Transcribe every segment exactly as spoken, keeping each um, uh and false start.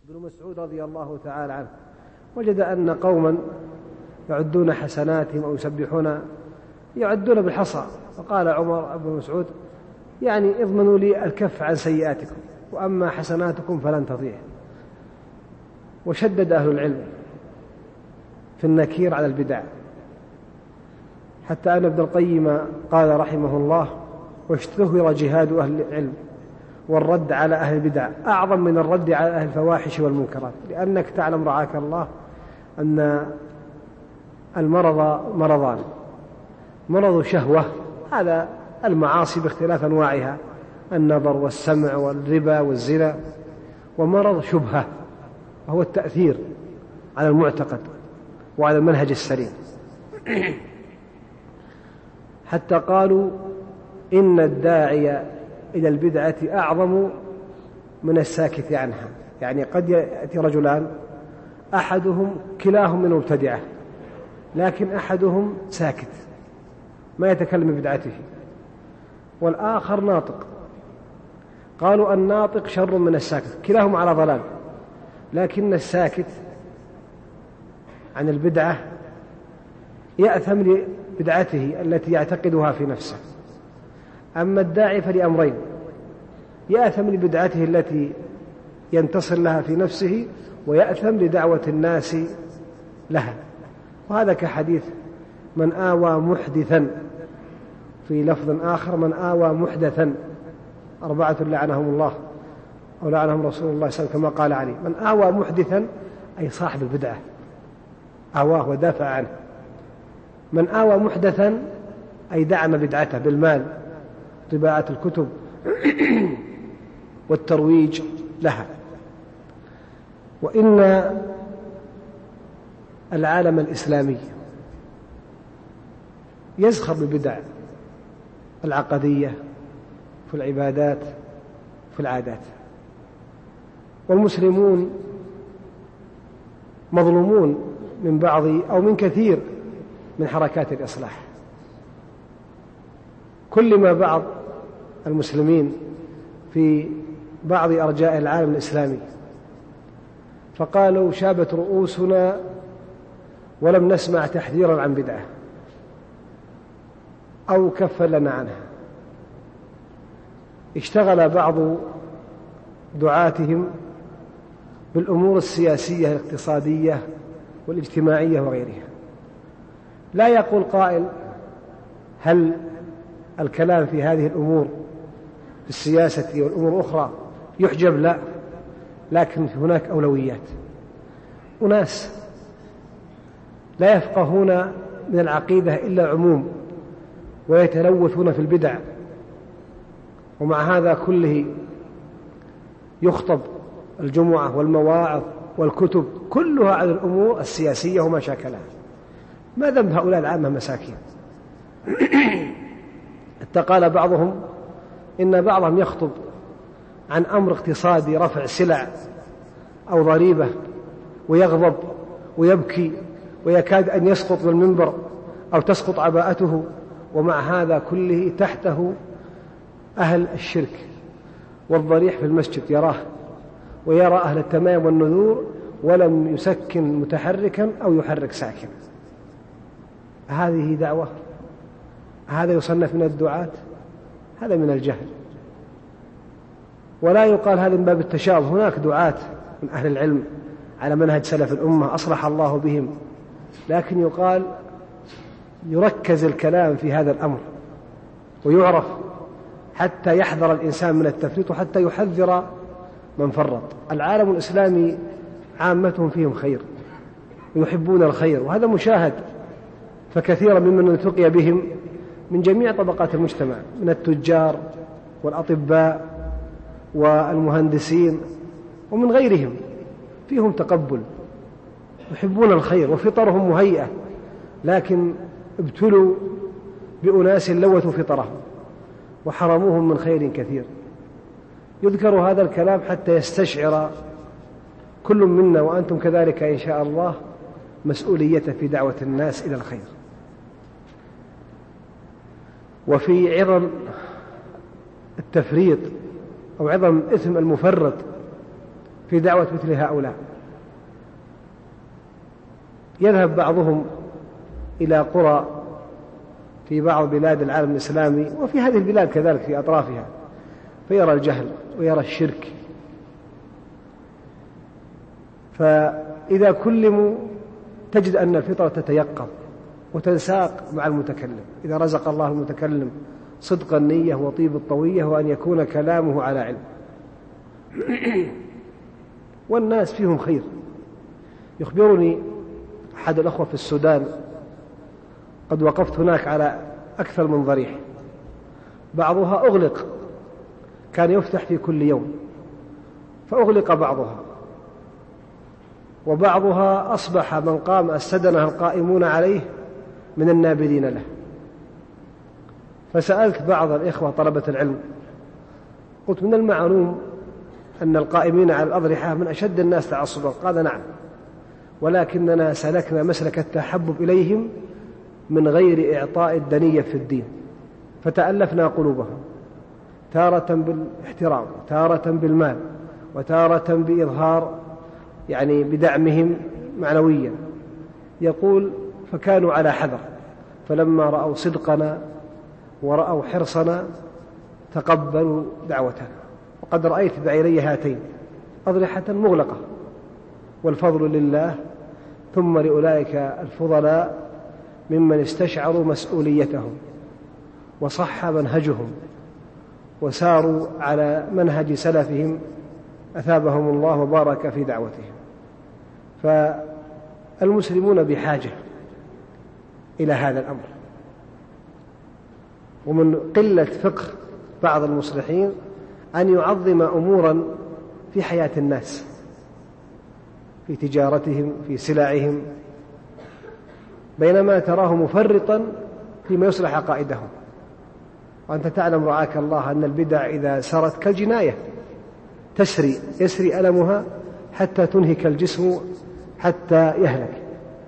ابن مسعود رضي الله تعالى عنه وجد أن قوما يعدون حسناتهم أو يسبحون يعدون بالحصى، فقال عمر بن مسعود يعني اضمنوا لي الكف عن سيئاتكم، وأما حسناتكم فلن تضيع. وشدد أهل العلم في النكير على البدع، حتى أن ابن القيم قال رحمه الله: واشتهر جهاد أهل العلم والرد على أهل البدع أعظم من الرد على أهل الفواحش والمنكرات، لأنك تعلم رعاك الله أن المرض مرضان: مرض شهوة، هذا المعاصي باختلاف أنواعها، النظر والسمع والربا والزنا، ومرض شبهة وهو التأثير على المعتقد وعلى المنهج السليم. حتى قالوا إن الداعي إلى البدعة أعظم من الساكت عنها، يعني قد يأتي رجلان أحدهم كلاهم من مبتدعة، لكن أحدهم ساكت ما يتكلم ببدعته، والآخر ناطق. قالوا الناطق شر من الساكت، كلاهم على ضلال، لكن الساكت عن البدعة يأثم لبدعته التي يعتقدها في نفسه. أما الداعي فلأمرين: يأثم لبدعته التي ينتصر لها في نفسه، ويأثم لدعوة الناس لها. وهذا كحديث من آوى محدثا، في لفظ آخر من آوى محدثا أربعة لعنهم الله أو لعنهم رسول الله صلى الله عليه وسلم كما قال علي. من آوى محدثا أي صاحب البدعة، آواه ودافع عنه. من آوى محدثا أي دعم بدعته بالمال، طباعة الكتب والترويج لها. وإن العالم الإسلامي يزخر بالبدع العقدية في العبادات في العادات، والمسلمون مظلومون من بعض أو من كثير من حركات الإصلاح. كل ما بعض المسلمين في بعض أرجاء العالم الإسلامي فقالوا شابت رؤوسنا ولم نسمع تحذيرا عن بدعة أو كف لنا عنها. اشتغل بعض دعاتهم بالأمور السياسية الاقتصادية والاجتماعية وغيرها. لا يقول قائل هل الكلام في هذه الأمور في السياسة والأمور الأخرى يحجب؟ لا، لكن هناك أولويات. أناس لا يفقهون من العقيدة إلا عموم ويتلوثون في البدع، ومع هذا كله يخطب الجمعة والمواعظ والكتب كلها على الأمور السياسية وما شاكلها. ما ذنب هؤلاء العامة مساكين؟ حتى قال بعضهم إن بعضهم يخطب عن أمر اقتصادي، رفع سلع أو ضريبة، ويغضب ويبكي ويكاد أن يسقط من المنبر أو تسقط عباءته، ومع هذا كله تحته أهل الشرك والضريح في المسجد يراه، ويرى أهل التمام والنذور ولم يسكن متحركا أو يحرك ساكن. هذه دعوة؟ هذا يصنف من الدعاة؟ هذا من الجهل. ولا يقال هذا من باب التشاؤم. هناك دعاة من أهل العلم على منهج سلف الأمة أصلح الله بهم، لكن يقال يركز الكلام في هذا الأمر ويعرف حتى يحذر الإنسان من التفريط وحتى يحذر من فرط. العالم الإسلامي عامتهم فيهم خير ويحبون الخير، وهذا مشاهد. فكثيرا ممن التقي بهم من جميع طبقات المجتمع، من التجار والأطباء والمهندسين ومن غيرهم، فيهم تقبل، يحبون الخير وفطرهم مهيئة، لكن ابتلوا بأناس لوثوا فطرهم وحرموهم من خير كثير. يذكر هذا الكلام حتى يستشعر كل منا وأنتم كذلك إن شاء الله مسؤولية في دعوة الناس إلى الخير. وفي عظم التفريط أو عظم إثم المفرط في دعوة مثل هؤلاء. يذهب بعضهم إلى قرى في بعض بلاد العالم الإسلامي وفي هذه البلاد كذلك في أطرافها، فيرى الجهل ويرى الشرك، فإذا كلموا تجد أن الفطرة تتيقظ وتنساق مع المتكلم. إذا رزق الله المتكلم صدق النية وطيب الطوية وأن يكون كلامه على علم، والناس فيهم خير. يخبرني أحد الأخوة في السودان، قد وقفت هناك على أكثر من ضريح، بعضها أغلق، كان يفتح في كل يوم فأغلق بعضها، وبعضها أصبح من قام السدنة القائمون عليه من النابذين له. فسألت بعض الإخوة طلبة العلم، قلت: من المعلوم أن القائمين على الأضرحة من أشد الناس تعصبا؟ قال: نعم، ولكننا سلكنا مسلك التحبب إليهم من غير إعطاء الدنية في الدين، فتألفنا قلوبهم تارة بالاحترام، تارة بالمال، وتارة بإظهار يعني بدعمهم معنويا. يقول: فكانوا على حذر، فلما رأوا صدقنا ورأوا حرصنا تقبلوا دعوتنا. وقد رأيت بعيني هاتين أضرحة مغلقة، والفضل لله ثم لأولئك الفضلاء ممن استشعروا مسؤوليتهم وصح منهجهم وساروا على منهج سلفهم أثابهم الله وبارك في دعوتهم. فالمسلمون بحاجة إلى هذا الأمر. ومن قلة فقه بعض المصلحين أن يعظم أمورا في حياة الناس، في تجارتهم، في سلعهم، بينما تراه مفرطا فيما يصلح عقائدهم. وأنت تعلم رعاك الله أن البدع إذا سرت كالجناية تسري يسري ألمها حتى تنهك الجسم حتى يهلك.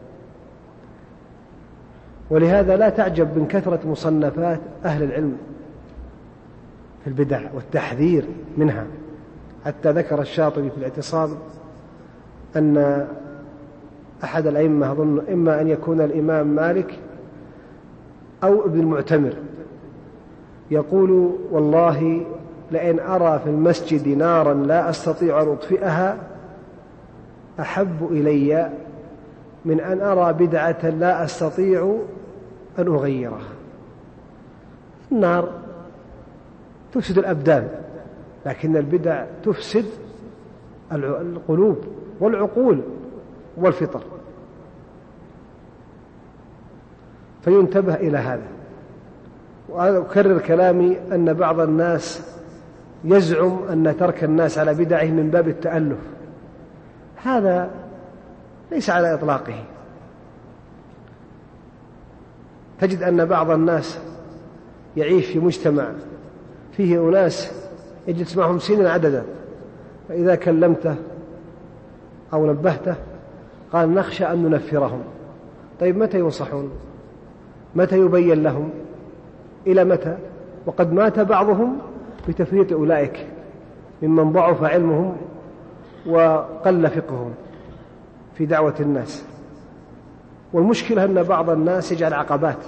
ولهذا لا تعجب من كثرة مصنفات أهل العلم في البدع والتحذير منها. حتى ذكر الشاطبي في الاعتصام أن أحد الأئمة أظن إما أن يكون الإمام مالك أو ابن المعتمر يقول: والله لئن أرى في المسجد نارا لا أستطيع أن أطفئها أحب إلي من أن أرى بدعة لا أستطيع أن أغيرها. النار تفسد الأبدان، لكن البدع تفسد القلوب والعقول والفطر. فينتبه إلى هذا. وأكرر كلامي أن بعض الناس يزعم أن ترك الناس على بدعهم من باب التألف، هذا ليس على إطلاقه. تجد أن بعض الناس يعيش في مجتمع فيه أناس يجلس معهم سنين عددا، فإذا كلمته أو نبهته قال: نخشى أن ننفرهم. طيب متى ينصحون؟ متى يبين لهم؟ إلى متى؟ وقد مات بعضهم بتفريط أولئك ممن ضعف علمهم وقل فقههم في دعوة الناس. والمشكلة أن بعض الناس يجعل عقبات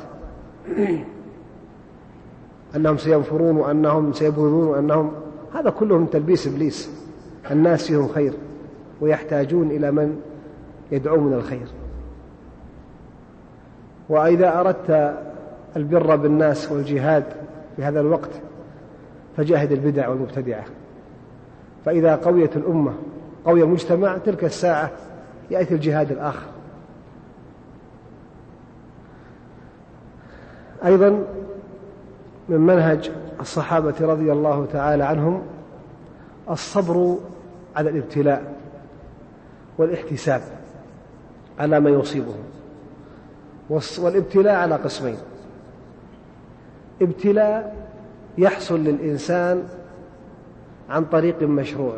أنهم سينفرون وأنهم سيبغضون وأنهم، هذا كله من تلبيس إبليس. الناس فيهم خير ويحتاجون إلى من يدعو من الخير. وإذا أردت البر بالناس والجهاد في هذا الوقت فجاهد البدع والمبتدعة، فإذا قويت الأمة قوي المجتمع تلك الساعة يأتي الجهاد الآخر. أيضا من منهج الصحابة رضي الله تعالى عنهم الصبر على الابتلاء والاحتساب على ما يصيبهم. والابتلاء على قسمين: ابتلاء يحصل للإنسان عن طريق مشروع،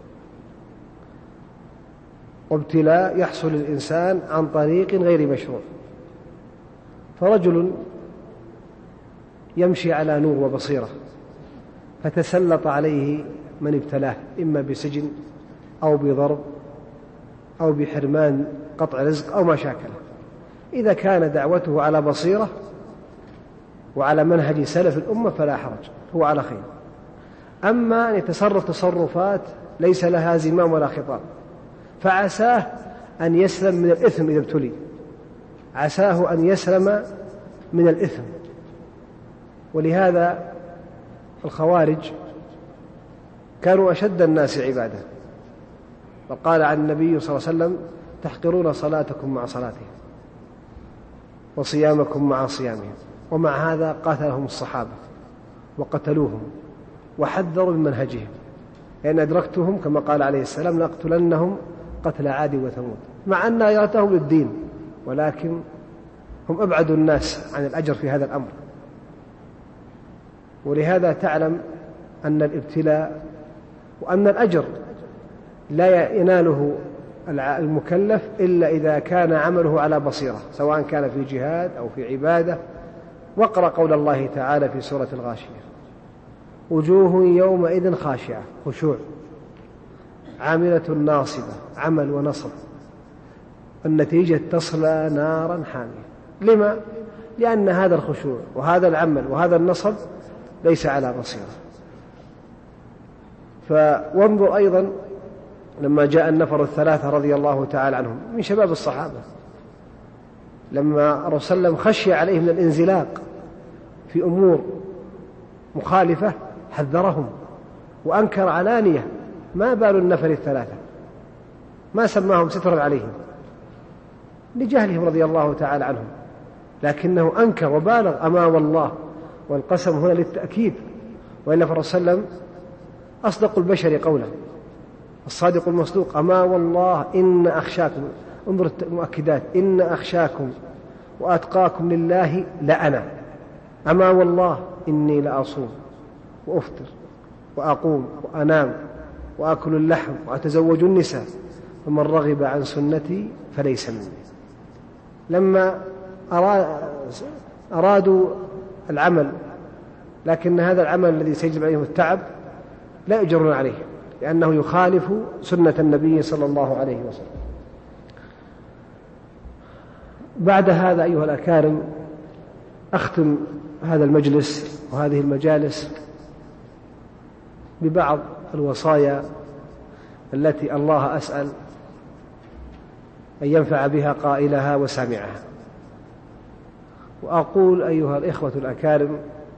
وابتلاء يحصل للإنسان عن طريق غير مشروع. فرجل يمشي على نور وبصيرة فتسلط عليه من ابتلاه، إما بسجن أو بضرب أو بحرمان قطع رزق أو ما شاكله. إذا كان دعوته على بصيرة وعلى منهج سلف الأمة فلا حرج، هو على خير. أما أن يتصرف تصرفات ليس لها زمام ولا خطاب، فعساه أن يسلم من الإثم إذا ابتلي، عساه أن يسلم من الإثم. ولهذا الخوارج كانوا أشد الناس عبادة، وقال عن النبي صلى الله عليه وسلم: تحقرون صلاتكم مع صلاتهم وصيامكم مع صيامهم. ومع هذا قاتلهم الصحابة وقتلوهم وحذروا من منهجهم، لأن أدركتهم كما قال عليه السلام: لأقتلنهم قتل عاد وثمود، مع أن غيرتهم للدين، ولكن هم أبعد الناس عن الأجر في هذا الأمر. ولهذا تعلم أن الابتلاء وأن الأجر لا يناله المكلف إلا إذا كان عمله على بصيرة، سواء كان في جهاد أو في عبادة. واقرأ قول الله تعالى في سورة الغاشية: وجوه يومئذ خاشعة، خشوع، عاملة ناصبة، عمل ونصب، النتيجة تصلى نارا حامية. لما؟ لأن هذا الخشوع وهذا العمل وهذا النصب ليس على بصيرة. فوانظر أيضا لما جاء النفر الثلاثة رضي الله تعالى عنهم من شباب الصحابة، لما الرسول صلى الله عليه وسلم خشي عليه من الانزلاق في أمور مخالفة حذرهم وأنكر علانية. ما بال النفر الثلاثة؟ ما سماهم سترا عليهم لجهلهم رضي الله تعالى عنهم، لكنه أنكر وبالغ: أما والله، والقسم هنا للتأكيد، وإلا فالرسول صلى الله عليه وسلم أصدق البشر قولا، الصادق المصدوق: أما والله إن أخشاكم، انظر المؤكدات، إن أخشاكم وأتقاكم لله لأنا، أما والله إني لأصوم وأفطر وأقوم وأنام وأكل اللحم وأتزوج النساء، فمن رغب عن سنتي فليس مني. لما أرادوا العمل، لكن هذا العمل الذي سيجب عليهم التعب لا يجرون عليه، لأنه يخالف سنة النبي صلى الله عليه وسلم. بعد هذا أيها الأكارم أختم هذا المجلس وهذه المجالس ببعض الوصايا التي الله أسأل أن ينفع بها قائلها وسامعها. وأقول أيها الإخوة الأكارم: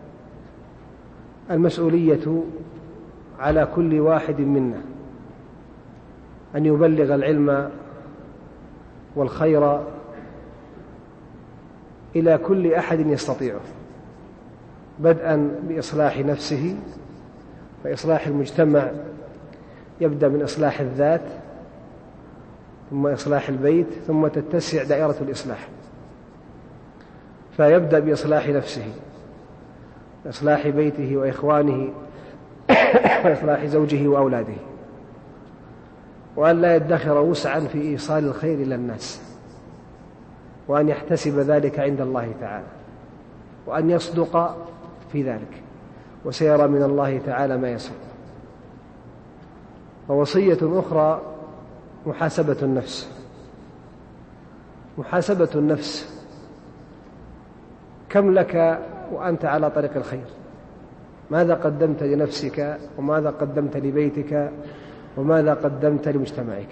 المسؤولية على كل واحد منا أن يبلغ العلم والخير إلى كل أحد يستطيعه، بدءا بإصلاح نفسه، فإصلاح المجتمع يبدأ من إصلاح الذات، ثم إصلاح البيت، ثم تتسع دائرة الإصلاح. فيبدأ بإصلاح نفسه، إصلاح بيته وإخوانه وإصلاح زوجه وأولاده، وأن لا يدخر وسعا في إيصال الخير إلى الناس، وأن يحتسب ذلك عند الله تعالى، وأن يصدق في ذلك، وسيرى من الله تعالى ما يسر. ووصية أخرى: محاسبة النفس. محاسبة النفس: كم لك وأنت على طريق الخير؟ ماذا قدمت لنفسك، وماذا قدمت لبيتك، وماذا قدمت لمجتمعك؟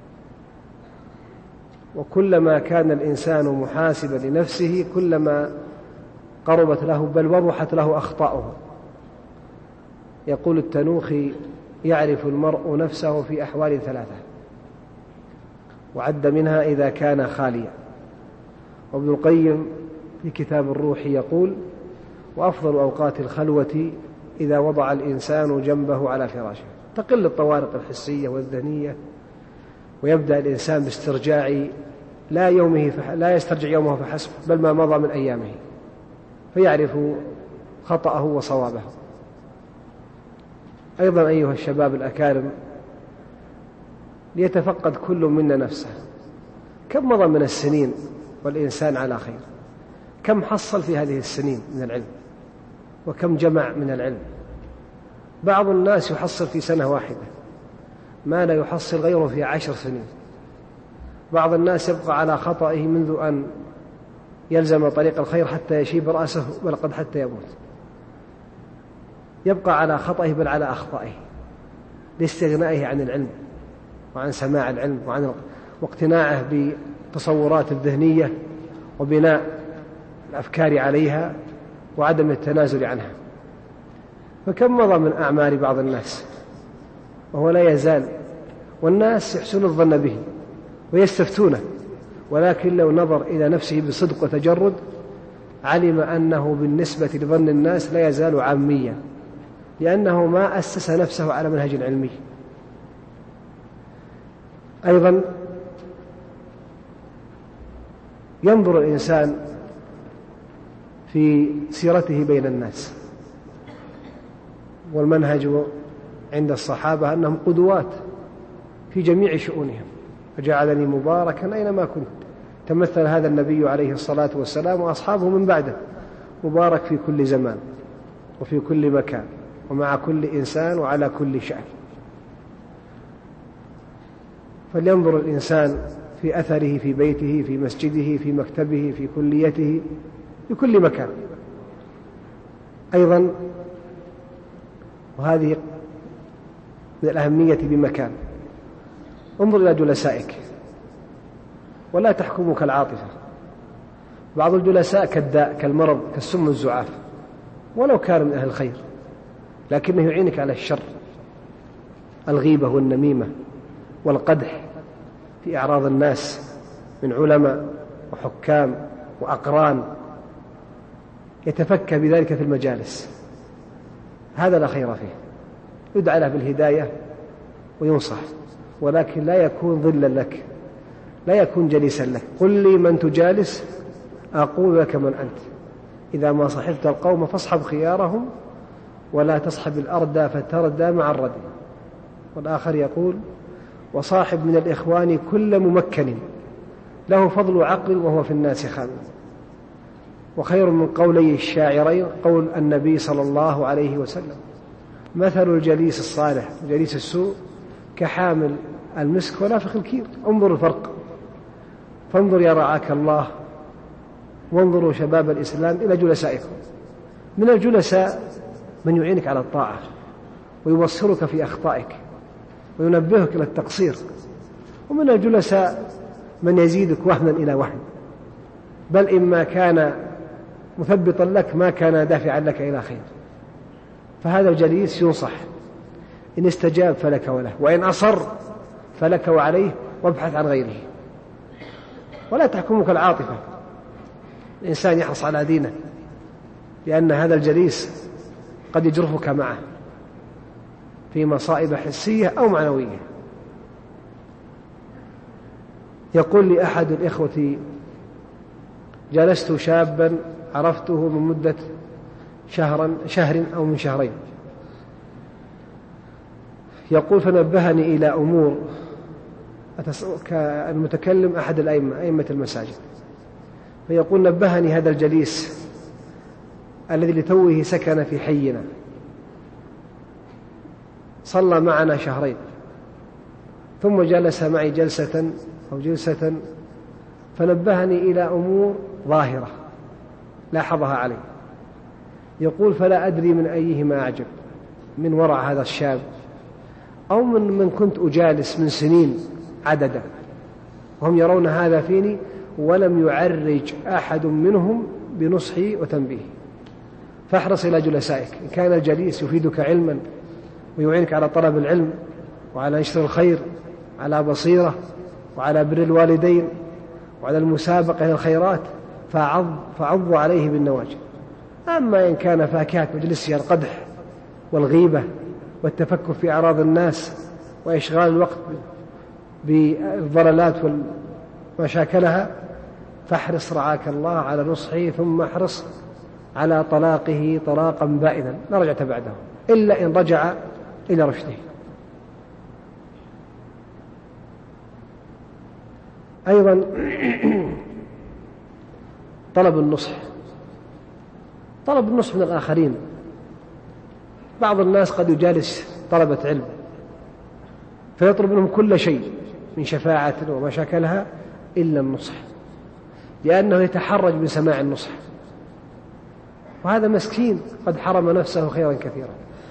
وكلما كان الإنسان محاسبا لنفسه كلما قربت له بل وضحت له أخطاؤه. يقول التنوخي: يعرف المرء نفسه في أحوال ثلاثة، وعد منها إذا كان خاليا. وابن القيم في كتاب الروح يقول: وأفضل أوقات الخلوة إذا وضع الإنسان جنبه على فراشه. تقل الطوارق الحسية والذهنية، ويبدأ الإنسان باسترجاع لا يومه فح... لا يسترجع يومه فحسب، بل ما مضى من أيامه، فيعرف خطأه وصوابه. أيضا أيها الشباب الأكارم، ليتفقد كل منا نفسه: كم مضى من السنين والإنسان على خير؟ كم حصل في هذه السنين من العلم؟ وكم جمع من العلم؟ بعض الناس يحصل في سنة واحدة، ما لا يحصل غيره في عشر سنين. بعض الناس يبقى على خطئه منذ أن يلزم طريق الخير حتى يشيب رأسه، بل قد حتى يموت. يبقى على خطئه بل على أخطائه لاستغنائه عن العلم وعن سماع العلم وعن واقتناعه بالتصورات الذهنية وبناء الأفكار عليها وعدم التنازل عنها. فكم مضى من أعمال بعض الناس وهو لا يزال، والناس يحسن الظن به ويستفتونه، ولكن لو نظر إلى نفسه بصدق وتجرد علم أنه بالنسبة لظن الناس لا يزال عاميا، لأنه ما أسس نفسه على منهج علمي. أيضا ينظر الإنسان في سيرته بين الناس، والمنهج عند الصحابة أنهم قدوات في جميع شؤونهم، فجعلني مباركا أينما كنت. تمثل هذا النبي عليه الصلاة والسلام وأصحابه من بعده، مبارك في كل زمان وفي كل مكان ومع كل إنسان وعلى كل شأن. فلينظر الإنسان في أثره في بيته، في مسجده، في مكتبه، في كليته، في كل مكان. أيضا وهذه من الأهمية بمكان، انظر إلى جلسائك ولا تحكموا كالعاطفة. بعض الجلساء كالداء كالمرض كالسم الزعاف، ولو كان من أهل الخير لكنه يعينك على الشر، الغيبة والنميمة والقدح في أعراض الناس من علماء وحكام وأقران، يتفكى بذلك في المجالس. هذا لا خير فيه، يدعى له بالهداية وينصح، ولكن لا يكون ظلا لك، لا يكون جليسا لك. قل لي من تجالس أقول لك من أنت. إذا ما صحبت القوم فاصحب خيارهم ولا تصحب الأردى فتردى مع الردى. والآخر يقول وصاحب من الإخوان كل ممكن له فضل عقل وهو في الناس خان. وخير من قولي الشاعرين قول النبي صلى الله عليه وسلم مثل الجليس الصالح وجليس السوء كحامل المسك ونافخ الكير. انظر الفرق، فانظر يا رعاك الله، وانظروا شباب الإسلام إلى جلسائكم. من الجلساء من يعينك على الطاعة ويبصرك في أخطائك وينبهك إلى التقصير، ومن الجلساء من يزيدك وهنا إلى وهن، بل إما كان مثبطا لك ما كان دافعا لك إلى خير. فهذا الجليس ينصح، إن استجاب فلك وله، وإن أصر فلك وعليه، وابحث عن غيره. ولا تحكمك العاطفة، الإنسان يحرص على دينه، لأن هذا الجليس قد يجرفك معه في مصائب حسية أو معنوية. يقول لي أحد الإخوة جلست شابا عرفته من مدة شهرا شهر أو من شهرين، يقول فنبهني إلى أمور كالمتكلم أحد الأئمة أئمة المساجد، فيقول نبهني هذا الجليس الذي لتوه سكن في حينا، صلى معنا شهرين ثم جلس معي جلسة أو جلسة، فنبهني إلى أمور ظاهرة لاحظها علي. يقول فلا أدري من أيهما أعجب، من ورع هذا الشاب أو من من كنت أجالس من سنين عددا، وهم يرون هذا فيني ولم يعرج أحد منهم بنصحي وتنبيهي. فاحرص إلى جلسائك، إن كان الجليس يفيدك علما ويعينك على طلب العلم وعلى نشر الخير على بصيرة وعلى بر الوالدين وعلى المسابقة إلى الخيرات، فعض, فعض عليه بالنواجذ. أما إن كان فاكهة مجلسه القدح والغيبة والتفكر في أعراض الناس وإشغال الوقت بالضلالات ومشاكلها، فاحرص رعاك الله على نصحه، ثم احرص على طلاقه طلاقا بائنا لا رجعة بعده إلا إن رجع إلى رشده. أيضا طلب النصح، طلب النصح من الآخرين. بعض الناس قد يجالس طلبة علم فيطلب منهم كل شيء من شفاعة وما شاكلها إلا النصح، لأنه يتحرج من سماع النصح، وهذا مسكين قد حرم نفسه خيرا كثيرا.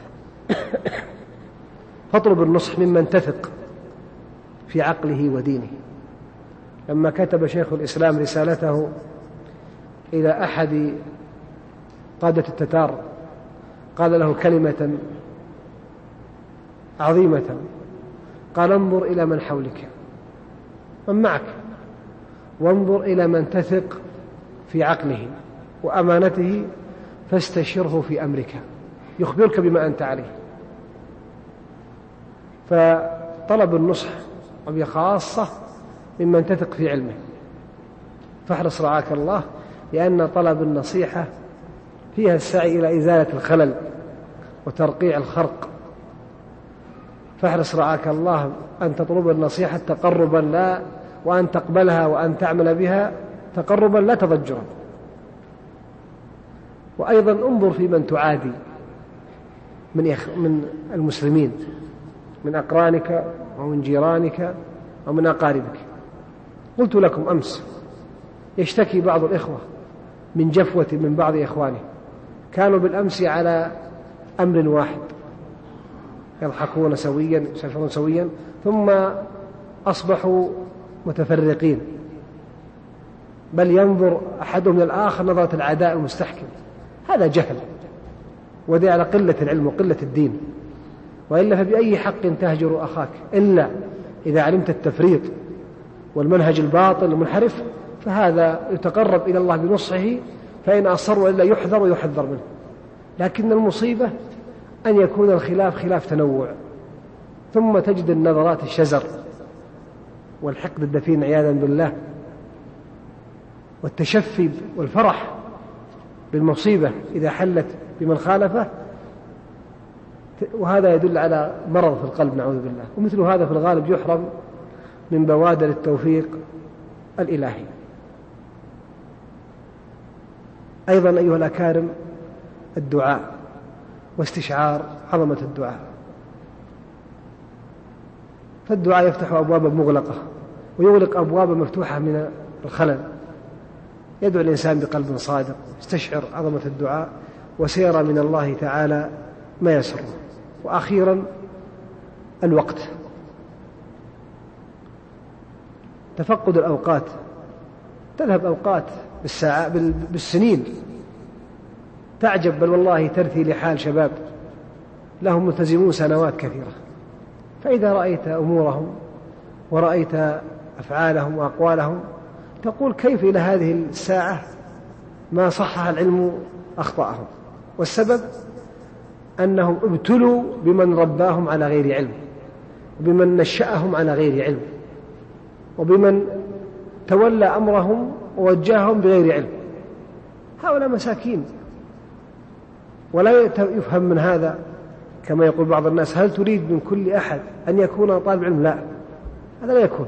فاطلب النصح ممن تثق في عقله ودينه. لما كتب شيخ الإسلام رسالته إلى أحد قادة التتار قال له كلمة عظيمة، قال: انظر إلى من حولك، من معك، وانظر إلى من تثق في عقله وأمانته، فاستشره في أمرك يخبرك بما أنت عليه. فطلب النصح وبخاصة ممن تثق في علمه، فاحرص رعاك الله، لأن طلب النصيحة فيها السعي إلى إزالة الخلل وترقيع الخرق. فاحرص رعاك الله أن تطلب النصيحة تقربا لا، وأن تقبلها وأن تعمل بها تقربا لا تضجرا. وأيضا انظر في من تعادي من من المسلمين، من أقرانك ومن جيرانك ومن أقاربك. قلت لكم أمس يشتكي بعض الإخوة من جفوة من بعض إخوانه، كانوا بالأمس على أمر واحد، يضحكون سويا يسافرون سويا، ثم أصبحوا متفرقين، بل ينظر أحدهم إلى الآخر نظرة العداء المستحكم. هذا جهل، وذي على قلة العلم وقلة الدين. وإلا فبأي حق تهجر أخاك إلا إذا علمت التفريط والمنهج الباطل المنحرف، فهذا يتقرب إلى الله بنصحه، فإن أصر وإلا يحذر ويحذر منه. لكن المصيبة أن يكون الخلاف خلاف تنوع، ثم تجد النظرات الشزر والحقد الدفين عياذا بالله، والتشفي والفرح بالمصيبة إذا حلت بمن خالفه، وهذا يدل على مرض في القلب نعوذ بالله. ومثل هذا في الغالب يحرم من بوادر التوفيق الإلهي. أيضا أيها الأكارم، الدعاء واستشعار عظمة الدعاء. فالدعاء يفتح أبوابا مغلقة ويغلق أبوابا مفتوحة من الخلل. يدعو الإنسان بقلب صادق، يستشعر عظمة الدعاء، وسيرى من الله تعالى ما يسره. وأخيرا الوقت، تفقد الأوقات. تذهب أوقات بالساعات بالسنين، تعجب بل والله ترثي لحال شباب لهم ملتزمون سنوات كثيرة، فإذا رأيت أمورهم ورأيت أفعالهم وأقوالهم تقول كيف إلى هذه الساعة ما صحح العلم أخطأهم. والسبب أنهم ابتلوا بمن رباهم على غير علم، وبمن نشأهم على غير علم، وبمن تولى أمرهم ووجههم بغير علم. هؤلاء مساكين. ولا يفهم من هذا كما يقول بعض الناس: هل تريد من كل أحد أن يكون طالب علم؟ لا، هذا لا يكون.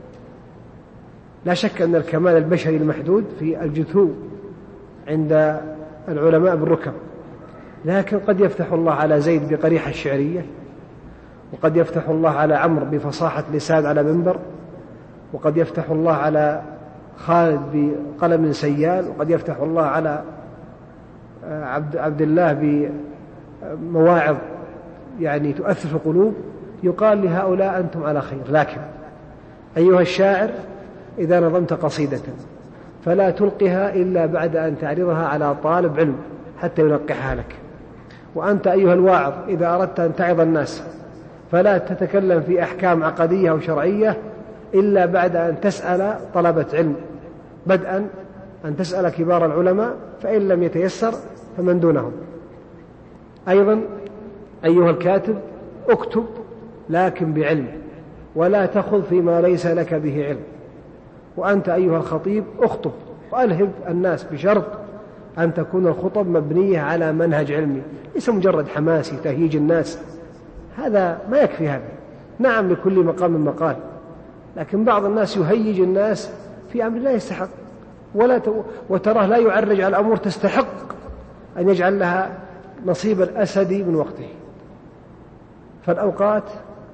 لا شك أن الكمال البشري المحدود في الجثو عند العلماء بالركب، لكن قد يفتح الله على زيد بقريحة الشعرية، وقد يفتح الله على عمرو بفصاحة لسان على منبر، وقد يفتح الله على خالد بقلم سيال، وقد يفتح الله على عبد, عبد الله بمواعظ يعني تؤثر في القلوب. يقال لهؤلاء أنتم على خير. لكن أيها الشاعر، إذا نظمت قصيدة فلا تلقها إلا بعد أن تعرضها على طالب علم حتى ينقحها لك. وأنت أيها الواعظ، إذا أردت أن تعظ الناس فلا تتكلم في أحكام عقدية أو شرعية إلا بعد أن تسأل طلبة علم، بدءا أن تسأل كبار العلماء، فإن لم يتيسر فمن دونهم. أيضا أيها الكاتب، اكتب لكن بعلم، ولا تخذ فيما ليس لك به علم. وأنت أيها الخطيب، اخطب وألهب الناس، بشرط أن تكون الخطب مبنية على منهج علمي، ليس مجرد حماسي تهييج الناس. هذا ما يكفي. هذا نعم لكل مقام مقال، لكن بعض الناس يهيج الناس في أمر لا يستحق، ولا ت... وتراه لا يعرج على الأمور تستحق أن يجعل لها نصيب الأسد من وقته. فالأوقات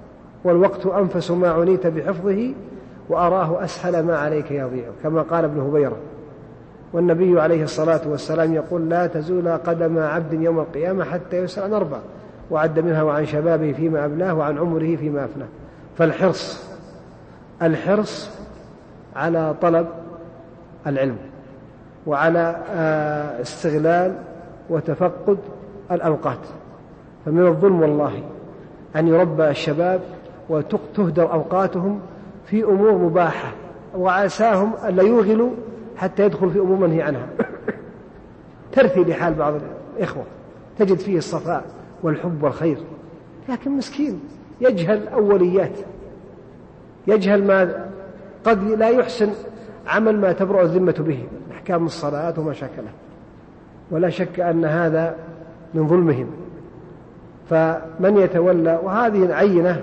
والوقت أنفس ما عنيت بحفظه وأراه أسهل ما عليك يضيع، كما قال ابن هبيرة. والنبي عليه الصلاة والسلام يقول: لا تزول قدم عبد يوم القيامة حتى يسأل عن أربع، وعد منها وعن شبابه فيما أبلاه وعن عمره فيما أفناه. فالحرص الحرص على طلب العلم وعلى استغلال وتفقد الأوقات. فمن الظلم والله أن يربى الشباب وتهدر أوقاتهم في أمور مباحة، وعساهم ألا يوغلوا حتى يدخل في أمور منهي عنها. ترثي لحال بعض الإخوة تجد فيه الصفاء والحب والخير، لكن مسكين يجهل أوليات، يجهل ما قد لا يحسن عمل ما تبرأ الذمة به، أحكام الصلاة وما شاكله، ولا شك أن هذا من ظلمهم. فمن يتولى، وهذه العينة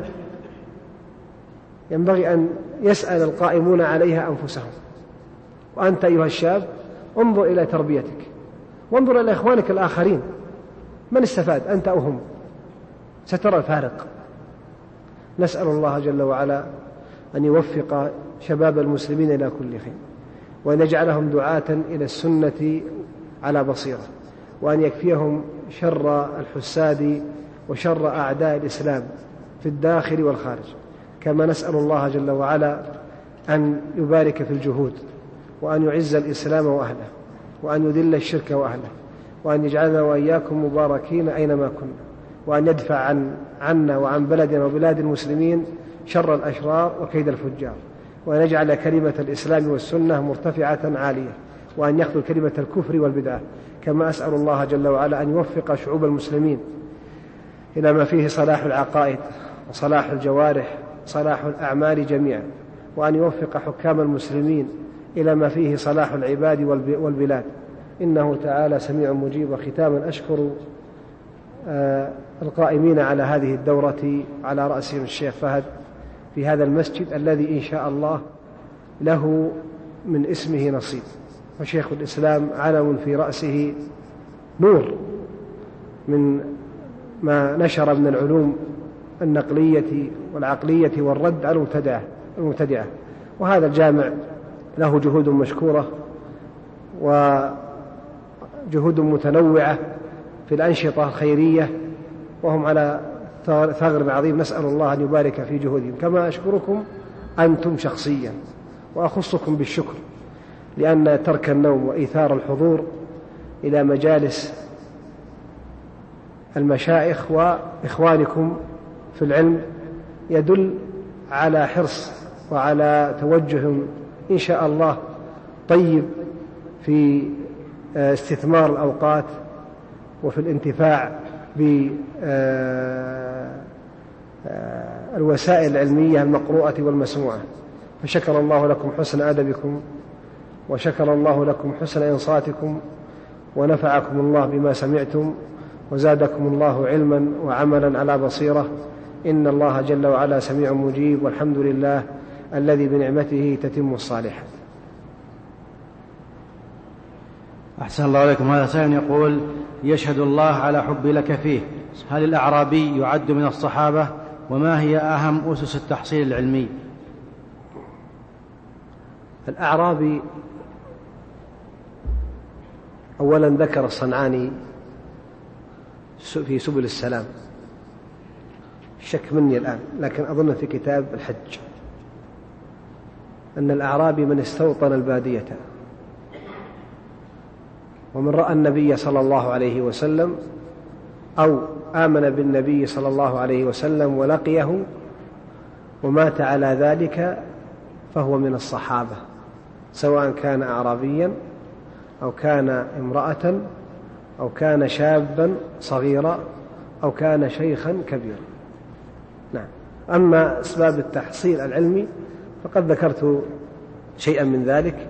ينبغي أن يسأل القائمون عليها أنفسهم. وأنت أيها الشاب انظر إلى تربيتك، وانظر إلى إخوانك الآخرين، من استفاد أنت أو هم؟ سترى الفارق. نسأل الله جل وعلا أن يوفق شباب المسلمين إلى كل خير، وأن يجعلهم دعاة إلى السنة على بصيرة، وأن يكفيهم شر الحساد وشر أعداء الإسلام في الداخل والخارج. كما نسأل الله جل وعلا أن يبارك في الجهود، وأن يعز الإسلام وأهله، وأن يذل الشرك وأهله، وأن يجعلنا وإياكم مباركين أينما كنا، وأن يدفع عن عنا وعن بلدنا وبلاد المسلمين شر الأشرار وكيد الفجار، وأن يجعل كلمة الإسلام والسنة مرتفعة عالية، وأن يخذل كلمة الكفر والبدعة. كما أسأل الله جل وعلا أن يوفق شعوب المسلمين إلى ما فيه صلاح العقائد وصلاح الجوارح وصلاح الأعمال جميعا، وأن يوفق حكام المسلمين إلى ما فيه صلاح العباد والبلاد، إنه تعالى سميع مجيب. وختاما أشكر القائمين على هذه الدورة على رأسهم الشيخ فهد في هذا المسجد الذي إن شاء الله له من اسمه نصيب، وشيخ الإسلام علم في رأسه نور من ما نشر من العلوم النقلية والعقلية والرد على المبتدعة. وهذا الجامع له جهود مشكورة وجهود متنوعة في الأنشطة الخيرية، وهم على ثغر عظيم. نسأل الله أن يبارك في جهودهم، كما أشكركم أنتم شخصيا، وأخصكم بالشكر، لأن ترك النوم وإيثار الحضور إلى مجالس المشايخ وإخوانكم في العلم يدل على حرص وعلى توجه إن شاء الله طيب في استثمار الأوقات وفي الانتفاع بالوسائل العلمية المقروءة والمسموعة. فشكر الله لكم حسن أدبكم، وشكر الله لكم حسن إنصاتكم، ونفعكم الله بما سمعتم، وزادكم الله علما وعملا على بصيرة. إن الله جل وعلا سميع مجيب، والحمد لله الذي بنعمته تتم الصالحات. أحسن الله عليكم. هذا سائل يقول: يشهد الله على حبي لك فيه، هل الأعرابي يعد من الصحابة؟ وما هي أهم أسس التحصيل العلمي؟ الأعرابي أولا ذكر الصنعاني في سبل السلام، شك مني الآن لكن أظن في كتاب الحج، أن الأعرابي من استوطن البادية ومن رأى النبي صلى الله عليه وسلم أو آمن بالنبي صلى الله عليه وسلم ولقيه ومات على ذلك فهو من الصحابة، سواء كان أعرابيا أو كان امرأة أو كان شابا صغيرا أو كان شيخا كبيرا. نعم. أما أسباب التحصيل العلمي فقد ذكرت شيئا من ذلك،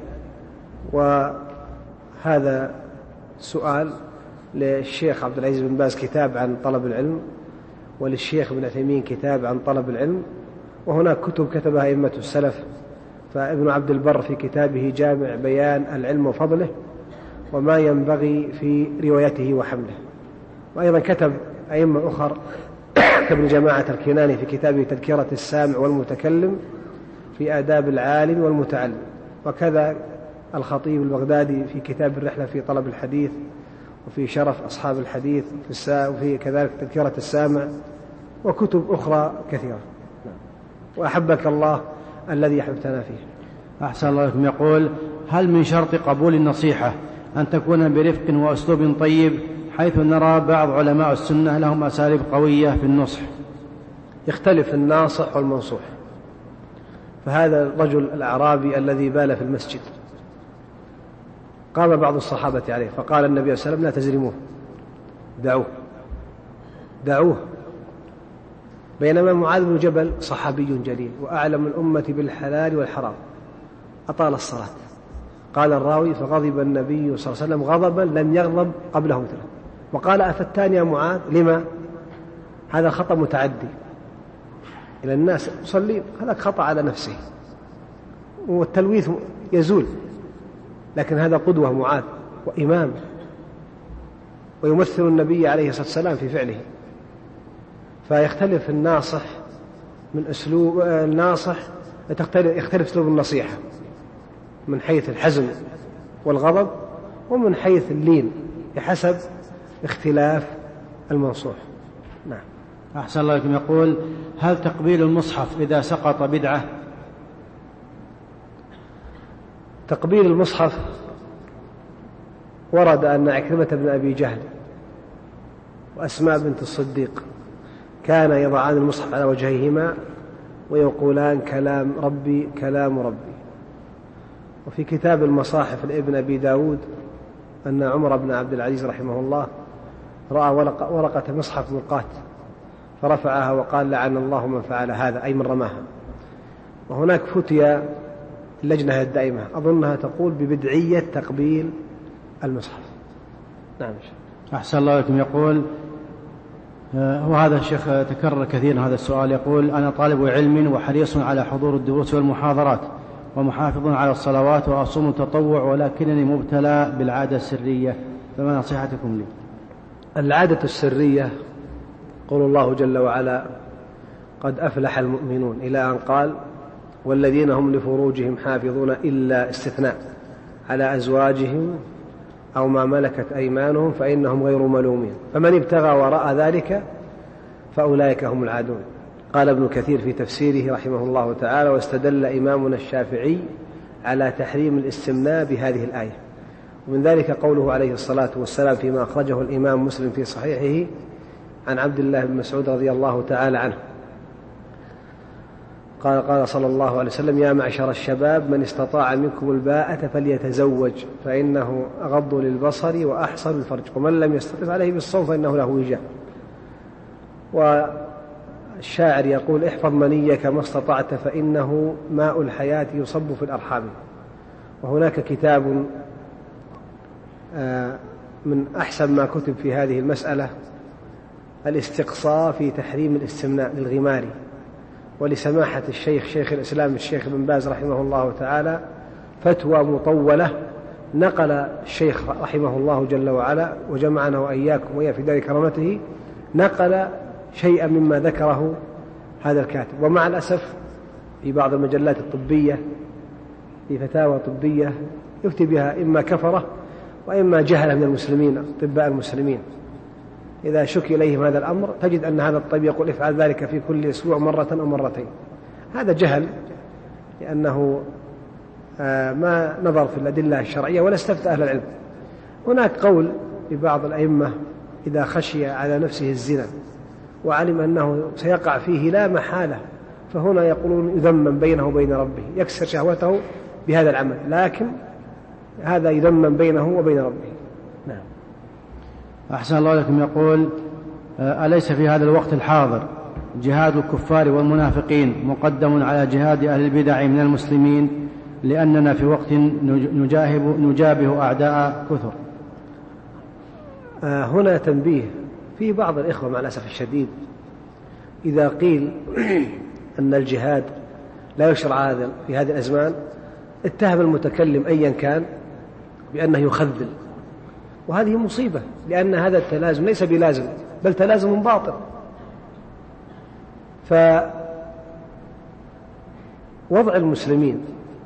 وهذا سؤال للشيخ عبد العزيز بن باز كتاب عن طلب العلم، وللشيخ ابن عثيمين كتاب عن طلب العلم، وهناك كتب كتبها أئمة السلف، فابن عبد البر في كتابه جامع بيان العلم وفضله وما ينبغي في روايته وحمله، وأيضا كتب أئمة أخر كابن جماعة الكناني في كتابه تذكرة السامع والمتكلم في آداب العالم والمتعلم، وكذا الخطيب البغدادي في كتاب الرحلة في طلب الحديث، وفي شرف أصحاب الحديث وفي كذلك تذكرة السامع، وكتب أخرى كثيرة. وأحبك الله الذي أحببتنا فيه. أحسن الله لكم. يقول: هل من شرط قبول النصيحة أن تكون برفق وأسلوب طيب، حيث نرى بعض علماء السنة لهم أساليب قوية في النصح؟ يختلف الناصح والمنصوح. فهذا الرجل الأعرابي الذي بال في المسجد قام بعض الصحابة عليه فقال النبي صلى الله عليه وسلم: لا تزرموه، دعوه دعوه. بينما معاذ بن جبل صحابي جليل وأعلم الأمة بالحلال والحرام أطال الصلاة. قال الراوي: فغضب النبي صلى الله عليه وسلم غضبا لم يغضب قبله مثله، وقال: أفتان يا معاذ؟ لما؟ هذا خطأ متعدي إلى الناس يصلي، هذا خطأ على نفسه، والتلويث يزول، لكن هذا قدوة معاذ وإمام، ويمثل النبي عليه الصلاة والسلام في فعله. فيختلف الناصح من أسلوب الناصح، يختلف أسلوب النصيحة من حيث الحزم والغضب، ومن حيث اللين بحسب اختلاف المنصوح. نعم. أحسن الله لكم. يقول: هل تقبيل المصحف إذا سقط بدعة؟ تقبيل المصحف ورد أن عكرمة بن أبي جهل وأسماء بنت الصديق كان يضعان المصحف على وجهيهما ويقولان: كلام ربي كلام ربي. وفي كتاب المصاحف لابن أبي داود أن عمر بن عبد العزيز رحمه الله رأى ورقة مصحف ملقاة فرفعها وقال: لعن الله من فعل هذا، أي من رماها. وهناك فتيا اللجنة الدائمة أظنها تقول ببدعية تقبيل المصحف. نعم. أحسن الله لكم. يقول: وهذا الشيخ تكرر كثيرا هذا السؤال. يقول: أنا طالب علم وحريص على حضور الدروس والمحاضرات ومحافظ على الصلوات وأصوم التطوع، ولكنني مبتلى بالعادة السرية، فما نصيحتكم لي؟ العادة السرية قول الله جل وعلا: قد أفلح المؤمنون، إلى أن قال: والذين هم لفروجهم حافظون إلا استثناء على أزواجهم أو ما ملكت أيمانهم فإنهم غير ملومين، فمن ابتغى وراء ذلك فأولئك هم العادون. قال ابن كثير في تفسيره رحمه الله تعالى: واستدل إمامنا الشافعي على تحريم الاستمناء بهذه الآية. ومن ذلك قوله عليه الصلاة والسلام فيما أخرجه الإمام مسلم في صحيحه عن عبد الله بن مسعود رضي الله تعالى عنه قال: قال صلى الله عليه وسلم: يا معشر الشباب من استطاع منكم الباءة فليتزوج فإنه أغض للبصر وأحصن للفرج، ومن لم يستطع عليه بالصوم فإنه له وجاء. والشاعر يقول: احفظ منيك ما استطعت فإنه ماء الحياة يصب في الأرحام. وهناك كتاب من أحسن ما كتب في هذه المسألة الاستقصاء في تحريم الاستمناء للغماري، ولسماحة الشيخ شيخ الإسلام الشيخ بن باز رحمه الله تعالى فتوى مطولة نقل الشيخ رحمه الله جل وعلا وجمعنا وإياكم وإياه في دار كرامته، نقل شيئا مما ذكره هذا الكاتب. ومع الأسف في بعض المجلات الطبية في فتاوى طبية يفتي بها إما كفرة وإما جهلة من المسلمين أطباء المسلمين، إذا شكي إليهم هذا الأمر تجد أن هذا الطبيب يقول: افعل ذلك في كل أسبوع مرة أو مرتين. هذا جهل، لأنه ما نظر في الأدلة الشرعية ولا استفتى أهل العلم. هناك قول لبعض الأئمة: إذا خشي على نفسه الزنا وعلم أنه سيقع فيه لا محالة، فهنا يقولون يذمم بينه وبين ربه، يكسر شهوته بهذا العمل، لكن هذا يذمم بينه وبين ربه. نعم. أحسن الله لكم. يقول: أليس في هذا الوقت الحاضر جهاد الكفار والمنافقين مقدم على جهاد أهل البدع من المسلمين، لأننا في وقت نجاهب نجابه أعداء كثر؟ هنا تنبيه في بعض الإخوة مع الأسف الشديد، إذا قيل أن الجهاد لا يشرع هذا في هذه الأزمان اتهم المتكلم أيا كان بأنه يخذل، وهذه مصيبة، لأن هذا التلازم ليس بلازم بل تلازم باطل. فوضع المسلمين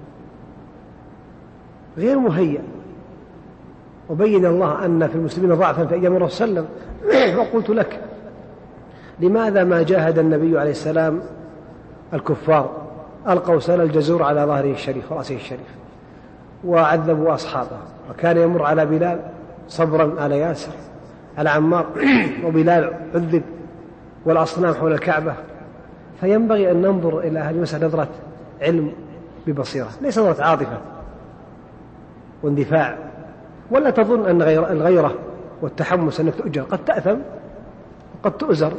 غير مهيأ، وبين الله أن في المسلمين ضعفا في أيام الرسول صلى الله عليه وسلم. وقلت لك لماذا ما جاهد النبي عليه السلام الكفار؟ ألقوا سال الجزور على ظهره الشريف ورأسه الشريف وعذبوا أصحابه، وكان يمر على بلال صبرا على ياسر، على عمار، وبلال عذب والأصنام حول الكعبة. فينبغي أن ننظر إلى هذه المسألة نظرة علم ببصيرة، ليس نظرة عاطفة واندفاع، ولا تظن أن الغيرة والتحمس أنك تؤجر، قد تأثم وقد تؤزر.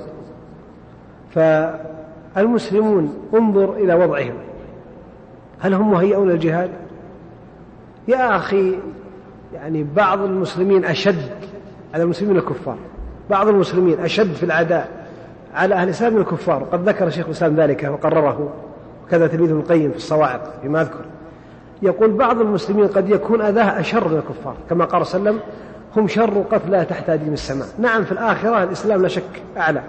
فالمسلمون انظر إلى وضعهم، هل هم مهيئون للجهاد؟ يا أخي يعني بعض المسلمين أشد على المسلمين الكفار، بعض المسلمين أشد في العداء على أهل الإسلام من الكفار. وقد ذكر شيخ الإسلام ذلك وقرره، وكذا تلميذ ابن القيم في الصواعق فيما أذكر، يقول بعض المسلمين قد يكون أذاه أشر من الكفار، كما قال صلى الله عليه وسلم هم شر قتلى تحت أديم السماء. نعم في الآخرة الإسلام لا شك أعلى،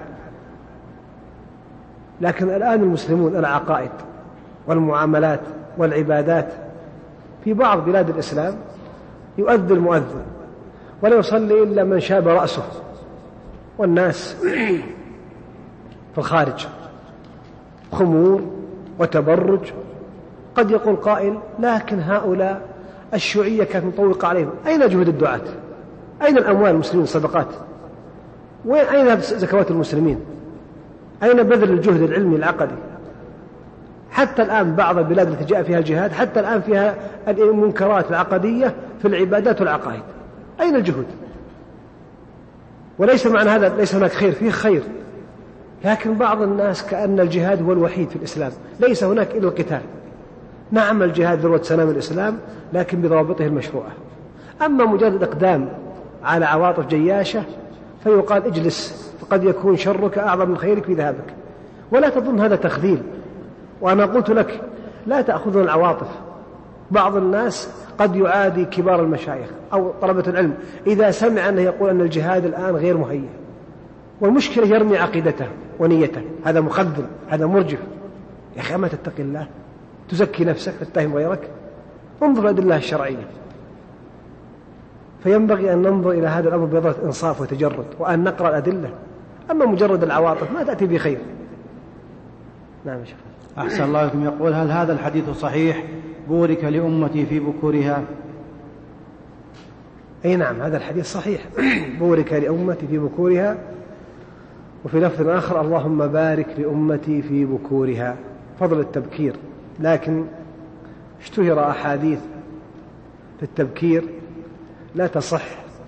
لكن الآن المسلمون العقائد والمعاملات والعبادات في بعض بلاد الإسلام يؤذن المؤذن ولا يصلي إلا من شاب رأسه، والناس في الخارج خمور وتبرج. قد يقول قائل لكن هؤلاء الشيوعية كانت مطوقة عليهم، أين جهود الدعاة؟ أين الأموال المسلمين الصدقات؟ وأين زكوات المسلمين؟ أين بذل الجهد العلمي العقدي؟ حتى الآن بعض البلاد التي جاء فيها الجهاد حتى الآن فيها المنكرات العقدية في العبادات والعقائد، أين الجهود؟ وليس معنى هذا ليس هناك خير، فيه خير، لكن بعض الناس كأن الجهاد هو الوحيد في الإسلام، ليس هناك إلا القتال. نعم الجهاد ذروة سنام الإسلام لكن بضوابطه المشروعة. أما مجرد إقدام على عواطف جياشة فيقال اجلس، فقد يكون شرك أعظم من خيرك في ذهابك، ولا تظن هذا تخذيل. وأنا قلت لك لا تأخذون العواطف. بعض الناس قد يعادي كبار المشايخ أو طلبة العلم إذا سمع أنه يقول أن الجهاد الآن غير مهيئ، والمشكلة يرمي عقيدته ونيته، هذا مخذل، هذا مرجف. يا أخي أما تتقي الله، تزكي نفسك تتهم غيرك؟ انظر الأدلة الشرعية. فينبغي أن ننظر إلى هذا الأمر بنظرة إنصاف وتجرد، وأن نقرأ الأدلة. أما مجرد العواطف ما تأتي بخير. نعم شيخ. أحسن الله لكم. يقول هل هذا الحديث صحيح بورك لأمتي في بكورها؟ أي نعم هذا الحديث صحيح بورك لأمتي في بكورها، وفي لفظ آخر اللهم بارك لأمتي في بكورها، فضل التبكير. لكن اشتهر أحاديث في التبكير لا تصح،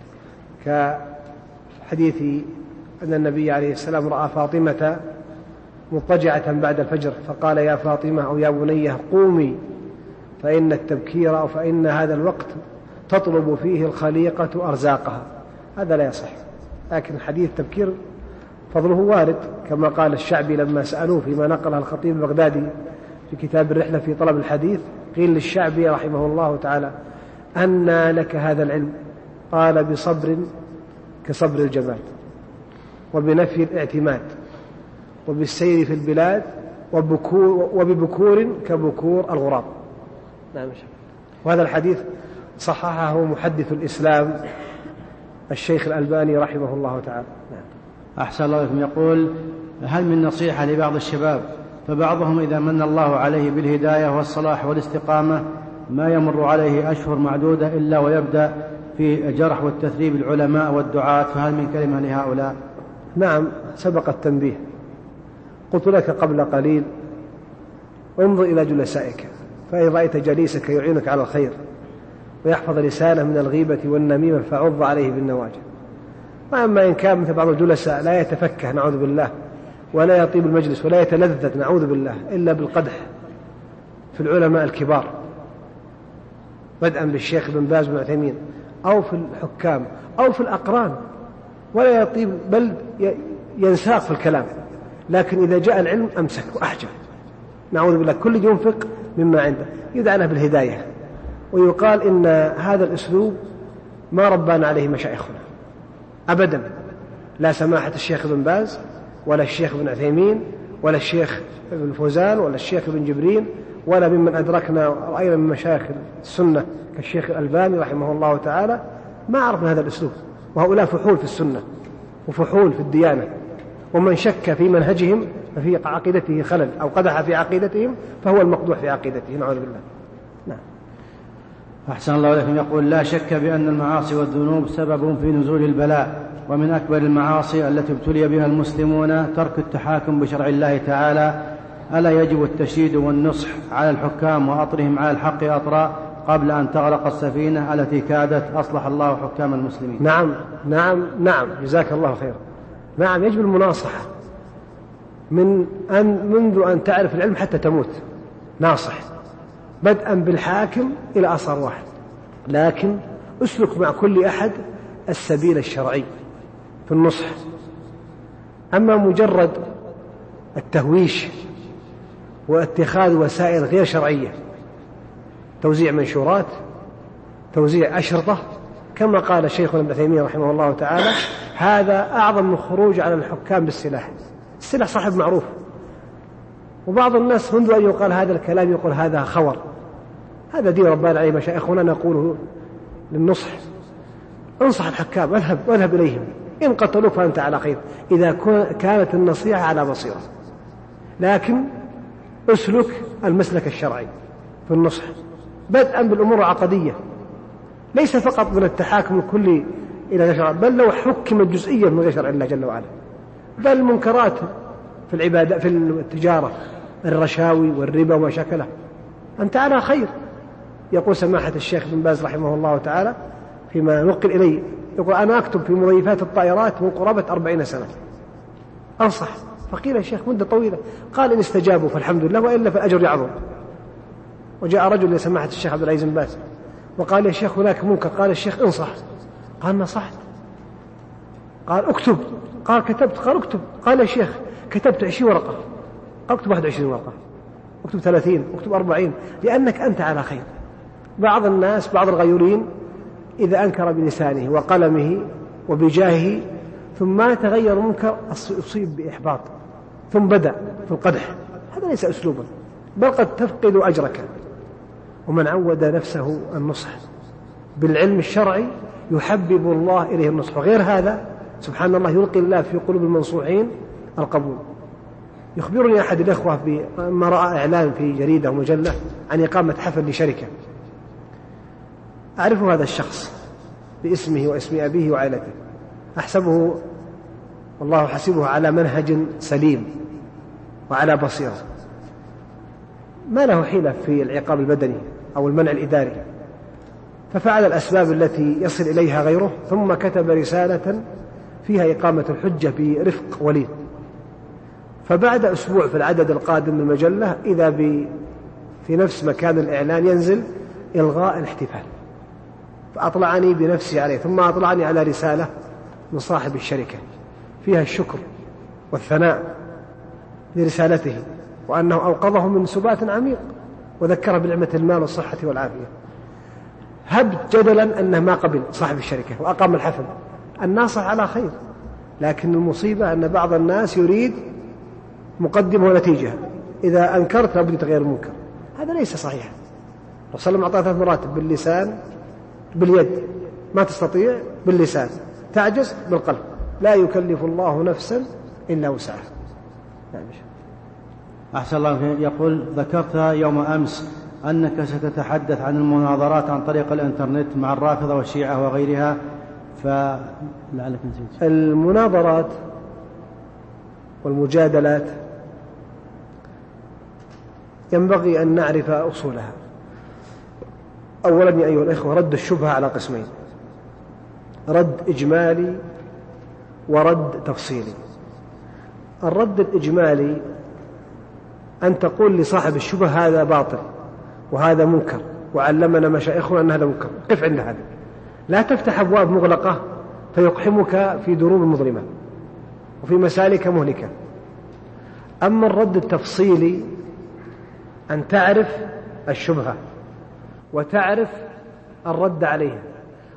كحديث أن النبي عليه السلام رأى فاطمة مضطجعة بعد الفجر فقال يا فاطمة أو يا بنية قومي فإن التبكير أو فإن هذا الوقت تطلب فيه الخليقة أرزاقها. هذا لا يصح، لكن حديث التبكير فضله وارد، كما قال الشعبي لما سألوه فيما نقله الخطيب البغدادي في كتاب الرحلة في طلب الحديث، قيل للشعبي رحمه الله تعالى أنى لك هذا العلم؟ قال بصبر كصبر الجماد، وبنفي الاعتماد، وبالسير في البلاد، وبكور وببكور كبكور الغراب. نعم. وهذا الحديث صححه محدث الإسلام الشيخ الألباني رحمه الله تعالى. نعم. أحسن الله لكم. يقول هل من نصيحة لبعض الشباب، فبعضهم إذا من الله عليه بالهداية والصلاح والاستقامة ما يمر عليه أشهر معدودة إلا ويبدأ في جرح والتثريب العلماء والدعاة، فهل من كلمة لهؤلاء؟ نعم سبق التنبيه. قلت لك قبل قليل انظر إلى جلسائك، فإن رأيت جليسك يعينك على الخير ويحفظ لسانه من الغيبة والنميمة فعض عليه بالنواجذ. وأما إن كان مثل بعض الجلساء لا يتفكه نعوذ بالله، ولا يطيب المجلس ولا يتلذذ نعوذ بالله إلا بالقدح في العلماء الكبار، بدءا بالشيخ ابن باز بن عثيمين، أو في الحكام أو في الأقران، ولا يطيب بل ينساق في الكلام، لكن إذا جاء العلم أمسك وأحجر نعوذ بالله. كل ينفق مما عنده، يدعى له بالهداية. ويقال إن هذا الأسلوب ما ربنا عليه مشايخنا أبدا، لا سماحة الشيخ ابن باز ولا الشيخ ابن عثيمين ولا الشيخ ابن فوزان ولا الشيخ ابن جبرين ولا ممن أدركنا رأينا من مشايخ السنة كالشيخ الألباني رحمه الله تعالى، ما عرفنا هذا الأسلوب. وهؤلاء فحول في السنة وفحول في الديانة، ومن شك في منهجهم ففي عقيدته خلل أو قدح في عقيدتهم فهو المقدوح في عقيدته، نعوذ بالله. نعم. أحسن الله إليكم. يقول: لا شك بأن المعاصي والذنوب سبب في نزول البلاء، ومن أكبر المعاصي التي ابتلي بها المسلمون ترك التحاكم بشرع الله تعالى. ألا يجب التشديد والنصح على الحكام وأطرهم على الحق أطرا قبل أن تغرق السفينة التي كادت أصلح الله حكام المسلمين؟ نعم نعم نعم جزاك الله خيرا. نعم، يجب المناصحة من أن منذ أن تعرف العلم حتى تموت، ناصح بدءا بالحاكم إلى أصغر واحد، لكن أسلك مع كل أحد السبيل الشرعي في النصح. أما مجرد التهويش واتخاذ وسائل غير شرعية، توزيع منشورات، توزيع أشرطة، كما قال شيخنا ابن تيمية رحمه الله تعالى: هذا أعظم من الخروج على الحكام بالسلاح. السلاح صاحب معروف، وبعض الناس منذ أن يقال هذا الكلام يقول هذا خور. هذا دين ربنا عليه مشايخنا نقوله للنصح. انصح الحكام، اذهب واذهب إليهم، إن قتلوك فأنت على خير، إذا كانت النصيحة على بصيرة. لكن أسلك المسلك الشرعي في النصح بدءا بالأمور العقدية، ليس فقط من التحاكم الكلي إلى غير شرع، بل لو حكم جزئيا من غير شرع الله جل وعلا، بل منكرات في العبادة في التجارة، الرشاوي والربا وما شاكله، أنت على خير. يقول سماحة الشيخ بن باز رحمه الله تعالى فيما نقل إلي، يقول: أنا أكتب في مضيفات الطائرات من قرابة أربعين سنة أنصح. فقيل: يا شيخ مدة طويلة. قال: إن استجابوا فالحمد لله، وإلا فالأجر يعظم. وجاء رجل لسماحة الشيخ عبد العزيز بن باز وقال: يا شيخ هناك منكر. قال الشيخ: انصح. قال: نصحت. قال: اكتب. قال: كتبت. قال: اكتب. قال: يا شيخ كتبت عشرين ورقة. قال: اكتب واحد وعشرين ورقة، اكتب ثلاثين، اكتب أربعين، لأنك أنت على خير. بعض الناس، بعض الغيورين، إذا أنكر بلسانه وقلمه وبجاهه ثم ما تغير منكر أصيب بإحباط، ثم بدأ في القدح. هذا ليس أسلوبا، بل قد تفقد أجرك. ومن عود نفسه النصح بالعلم الشرعي يحبب الله إليه النصح، وغير هذا سبحان الله يلقي الله في قلوب المنصوحين القبول. يخبرني أحد الأخوة بما رأى إعلان في جريدة ومجلة عن إقامة حفل لشركة. أعرف هذا الشخص باسمه واسم أبيه وعائلته، أحسبه والله حسبه على منهج سليم وعلى بصيرة، ما له حيلة في العقاب البدني أو المنع الإداري، ففعل الأسباب التي يصل إليها غيره، ثم كتب رسالة فيها إقامة الحجة برفق وليد. فبعد أسبوع في العدد القادم من المجلة إذا في نفس مكان الإعلان ينزل إلغاء الاحتفال. فأطلعني بنفسي عليه، ثم أطلعني على رسالة من صاحب الشركة فيها الشكر والثناء لرسالته، وأنه أوقظه من سبات عميق وذكره بنعمة المال والصحة والعافية. هب جدلا أنه ما قبل صاحب الشركة وأقام الحفل. الناصح على خير، لكن المصيبة أن بعض الناس يريد مقدمة ونتيجة، إذا أنكرت لابد يتغير المنكر. هذا ليس صحيح. الرسول صلى الله عليه وسلم أعطاه ثلاث مراتب: باللسان، باليد ما تستطيع، باللسان تعجز، بالقلب لا يكلف الله نفسا إلا وسعها. أحسن الله. يقول: ذكرت يوم أمس أنك ستتحدث عن المناظرات عن طريق الإنترنت مع الرافضة والشيعة وغيرها، فلعلك نسيت. المناظرات والمجادلات ينبغي أن نعرف أصولها. أولا يا أيها الإخوة، رد الشبهة على قسمين: رد إجمالي ورد تفصيلي. الرد الإجمالي أن تقول لصاحب الشبهة هذا باطل وهذا منكر، وعلمنا مشايخنا أن هذا منكر، قف عند هذا، لا تفتح أبواب مغلقة فيقحمك في دروب مظلمة وفي مسالك مهلكة. أما الرد التفصيلي أن تعرف الشبهة وتعرف الرد عليها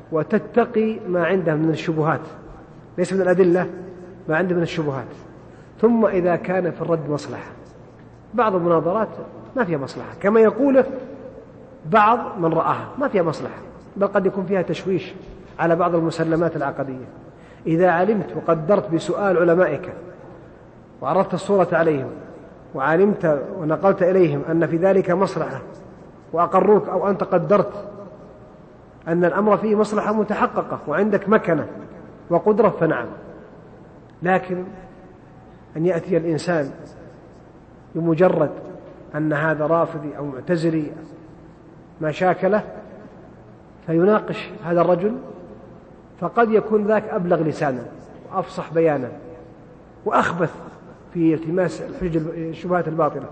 وتتقي ما عنده من الشبهات، ليس من الأدلة، ما عنده من الشبهات، ثم إذا كان في الرد مصلحة. بعض المناظرات ما فيها مصلحة كما يقوله بعض من رآها، ما فيها مصلحة، بل قد يكون فيها تشويش على بعض المسلمات العقدية. إذا علمت وقدرت بسؤال علمائك وعرضت الصورة عليهم وعلمت ونقلت إليهم أن في ذلك مصلحة وأقروك، أو أنت قدرت أن الأمر فيه مصلحة متحققة وعندك مكنة وقدرة، فنعم. لكن أن يأتي الإنسان بمجرد أن هذا رافضي أو معتزلي ما شاكله فيناقش هذا الرجل، فقد يكون ذاك أبلغ لسانا وأفصح بيانا وأخبث في التماس الشبهات الباطلة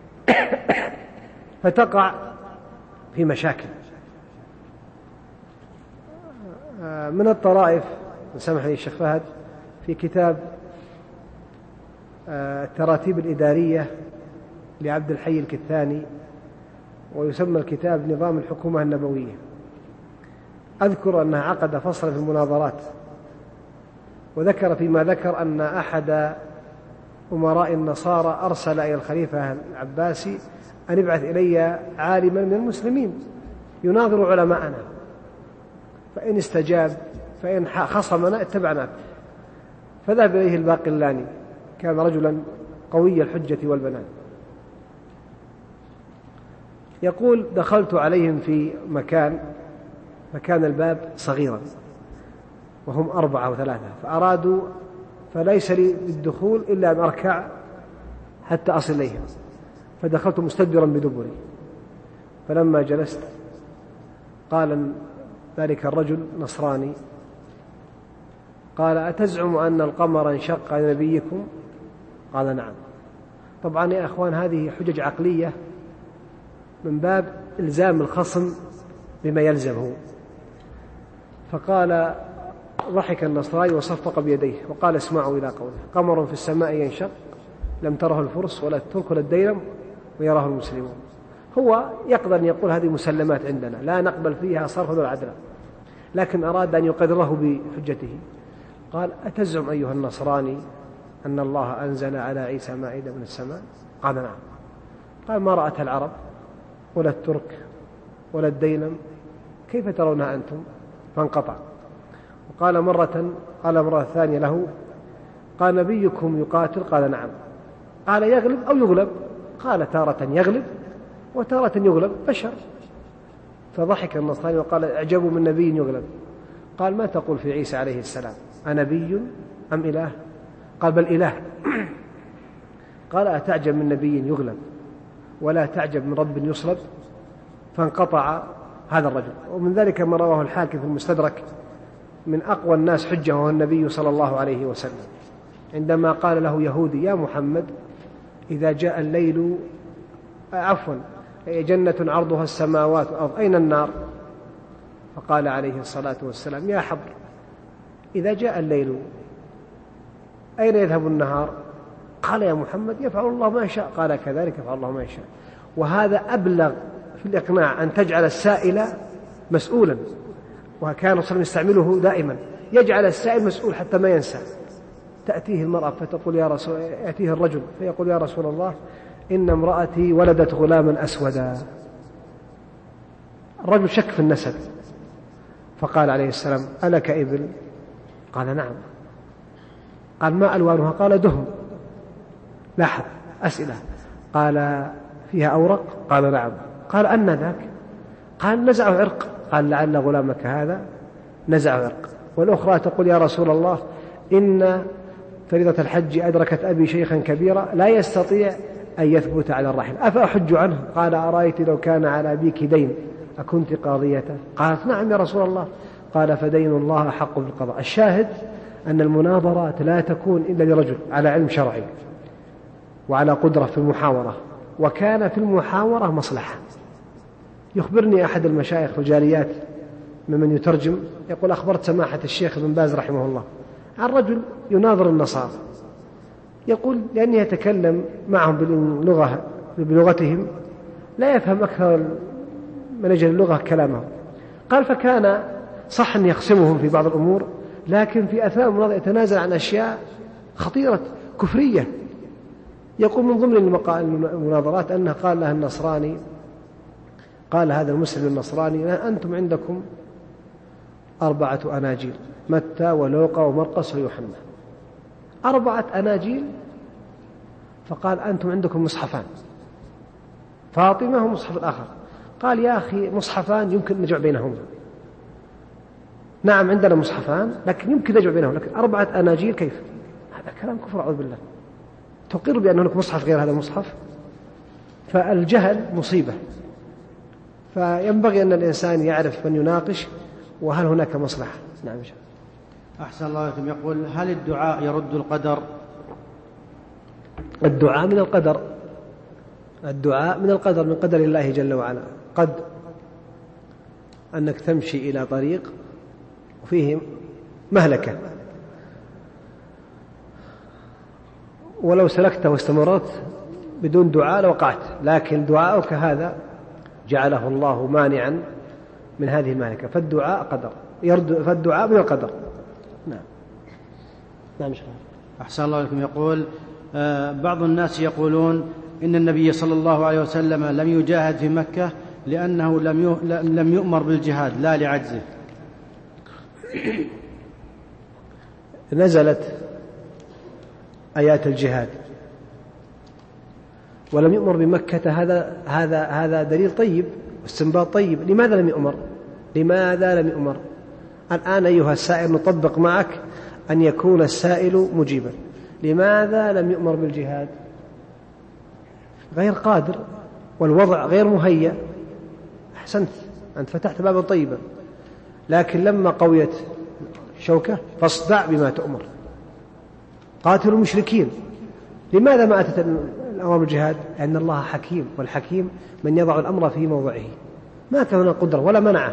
فتقع في مشاكل. من الطرائف سمح لي الشيخ فهد في كتاب التراتيب الإدارية لعبد الحي الكثاني، ويسمى الكتاب نظام الحكومة النبوية، أذكر أنه عقد فصلا في المناظرات، وذكر فيما ذكر أن أحد أمراء النصارى أرسل إلى الخليفة العباسي أن يبعث إلي عالما من المسلمين يناظر علماءنا، فإن استجاب فإن خصمنا اتبعناك. فذهب إليه الباقلاني، كان رجلا قوي الحجة والبنان، يقول دخلت عليهم في مكان فكان الباب صغيرا وهم أربعة وثلاثة، فأرادوا فليس لي بالدخول إلا أن أركع حتى أصل إليهم، فدخلت مستدبرا بدبري. فلما جلست قال ذلك الرجل نصراني، قال أتزعم أن القمر انشق على نبيكم؟ قال نعم. طبعا يا أخوان هذه حجج عقلية من باب إلزام الخصم بما يلزمه. فقال ضحك النصراني وصفق بيديه وقال اسمعوا إلى قوله: قمر في السماء ينشق لم تره الفرس ولا الترك ولا الديلم ويراه المسلمون. هو يقدر أن يقول هذه مسلمات عندنا لا نقبل فيها صرفا ولا عدلا، لكن أراد أن يقرره بحجته. قال أتزعم أيها النصراني أن الله أنزل على عيسى مائدة من السماء؟ قال نعم. قال ما رأتها العرب ولا الترك ولا الديلم، كيف ترونها أنتم؟ فانقطع. وقال مرة قال مرة ثانية له: قال نبيكم يقاتل؟ قال نعم. قال يغلب أو يغلب؟ قال تارة يغلب وتارة يغلب، بشر. فضحك النصراني وقال: اعجبوا من نبي يغلب. قال ما تقول في عيسى عليه السلام، أنبي أم إله؟ قال بل إله. قال أتعجب من نبي يغلب ولا تعجب من رب يصلب؟ فانقطع هذا الرجل. ومن ذلك ما رواه الحاكم في المستدرك من أقوى الناس حجة وهو النبي صلى الله عليه وسلم، عندما قال له يهودي: يا محمد إذا جاء الليل عفوا جنة عرضها السماوات والأرض أين النار؟ فقال عليه الصلاة والسلام: يا حبر إذا جاء الليل أين يذهب النهار؟ قال يا محمد يفعل الله ما يشاء. قال كذلك يفعل الله ما يشاء. وهذا أبلغ في الإقناع أن تجعل السائل مسؤولا، وكان صلى الله عليه وسلم يستعمله دائما، يجعل السائل مسؤول حتى ما ينسى. تأتيه المرأة فتقول يا رسول، يأتيه الرجل فيقول: يا رسول الله إن امرأتي ولدت غلاما أسودا. الرجل شك في النسب، فقال عليه السلام: ألك إبل؟ قال نعم. قال ما ألوانها؟ قال دهم. لاحظ أسئلة. قال فيها أورق؟ قال نعم. قال أن ذاك؟ قال نزعه عرق. قال لعل غلامك هذا نزعه عرق. والأخرى تقول: يا رسول الله إن فريضة الحج أدركت أبي شيخا كبيرا لا يستطيع أن يثبت على الرحل، أفأحج عنه؟ قال أرأيت لو كان على أبيك دين أكنت قاضيته؟ قالت نعم يا رسول الله. قال فدين الله أحق بالقضاء. الشاهد أن المناظرات لا تكون إلا لرجل على علم شرعي وعلى قدرة في المحاورة، وكان في المحاورة مصلحة. يخبرني أحد المشايخ الجاليات ممن يترجم، يقول: أخبرت سماحة الشيخ ابن باز رحمه الله عن رجل يناظر النصارى، يقول لأني يتكلم معهم باللغة بلغتهم لا يفهم أكثر من أجل اللغة كلامهم. قال فكان صح أن يخصمهم في بعض الأمور، لكن في أثناء المناظرة يتنازل عن أشياء خطيرة كفرية. يقول من ضمن المناظرات أنه قال له النصراني، قال هذا المسلم النصراني: أنتم عندكم أربعة أناجيل، متى ولوقا ومرقس ويوحنا، أربعة أناجيل. فقال: أنتم عندكم مصحفان، فاطمة ومصحف الآخر. قال: يا أخي مصحفان يمكن نجمع بينهما. نعم عندنا مصحفان لكن يمكن نجمع بينهم، لكن أربعة أناجيل كيف؟ هذا كلام كفر، أعوذ بالله. تقر بأن هناك مصحف غير هذا المصحف؟ فالجهل مصيبة، فينبغي أن الإنسان يعرف من يناقش وهل هناك مصلحة. نعم. أحسن الله إليكم. يقول: هل الدعاء يرد القدر؟ الدعاء من القدر، الدعاء من القدر، من قدر الله جل وعلا. قد أنك تمشي إلى طريق وفيه مهلكة، ولو سلكت واستمرت بدون دعاء لوقعت، لكن دعاءك هذا جعله الله مانعا من هذه المهلكة، فالدعاء قدر، يرد، فالدعاء من القدر. نعم. نعم. أحسن الله إليكم. يقول: آه بعض الناس يقولون إن النبي صلى الله عليه وسلم لم يجاهد في مكة لأنه لم لم يؤمر بالجهاد لا لعجزه. نزلت آيات الجهاد ولم يؤمر بمكة، هذا هذا هذا دليل طيب واستنباط طيب. لماذا لم يؤمر؟ لماذا لم يؤمر؟ الآن أيها السائل نطبق معك أن يكون السائل مجيبا. لماذا لم يؤمر بالجهاد؟ غير قادر والوضع غير مهيأ. أحسنت، أنت فتحت بابا طيبا. لكن لما قويت شوكة فاصدع بما تؤمر، قاتلوا المشركين. لماذا ما أتت الأمر بالجهاد؟ لأن الله حكيم، والحكيم من يضع الأمر في موضعه. ما كان هناك قدرة ولا منعه،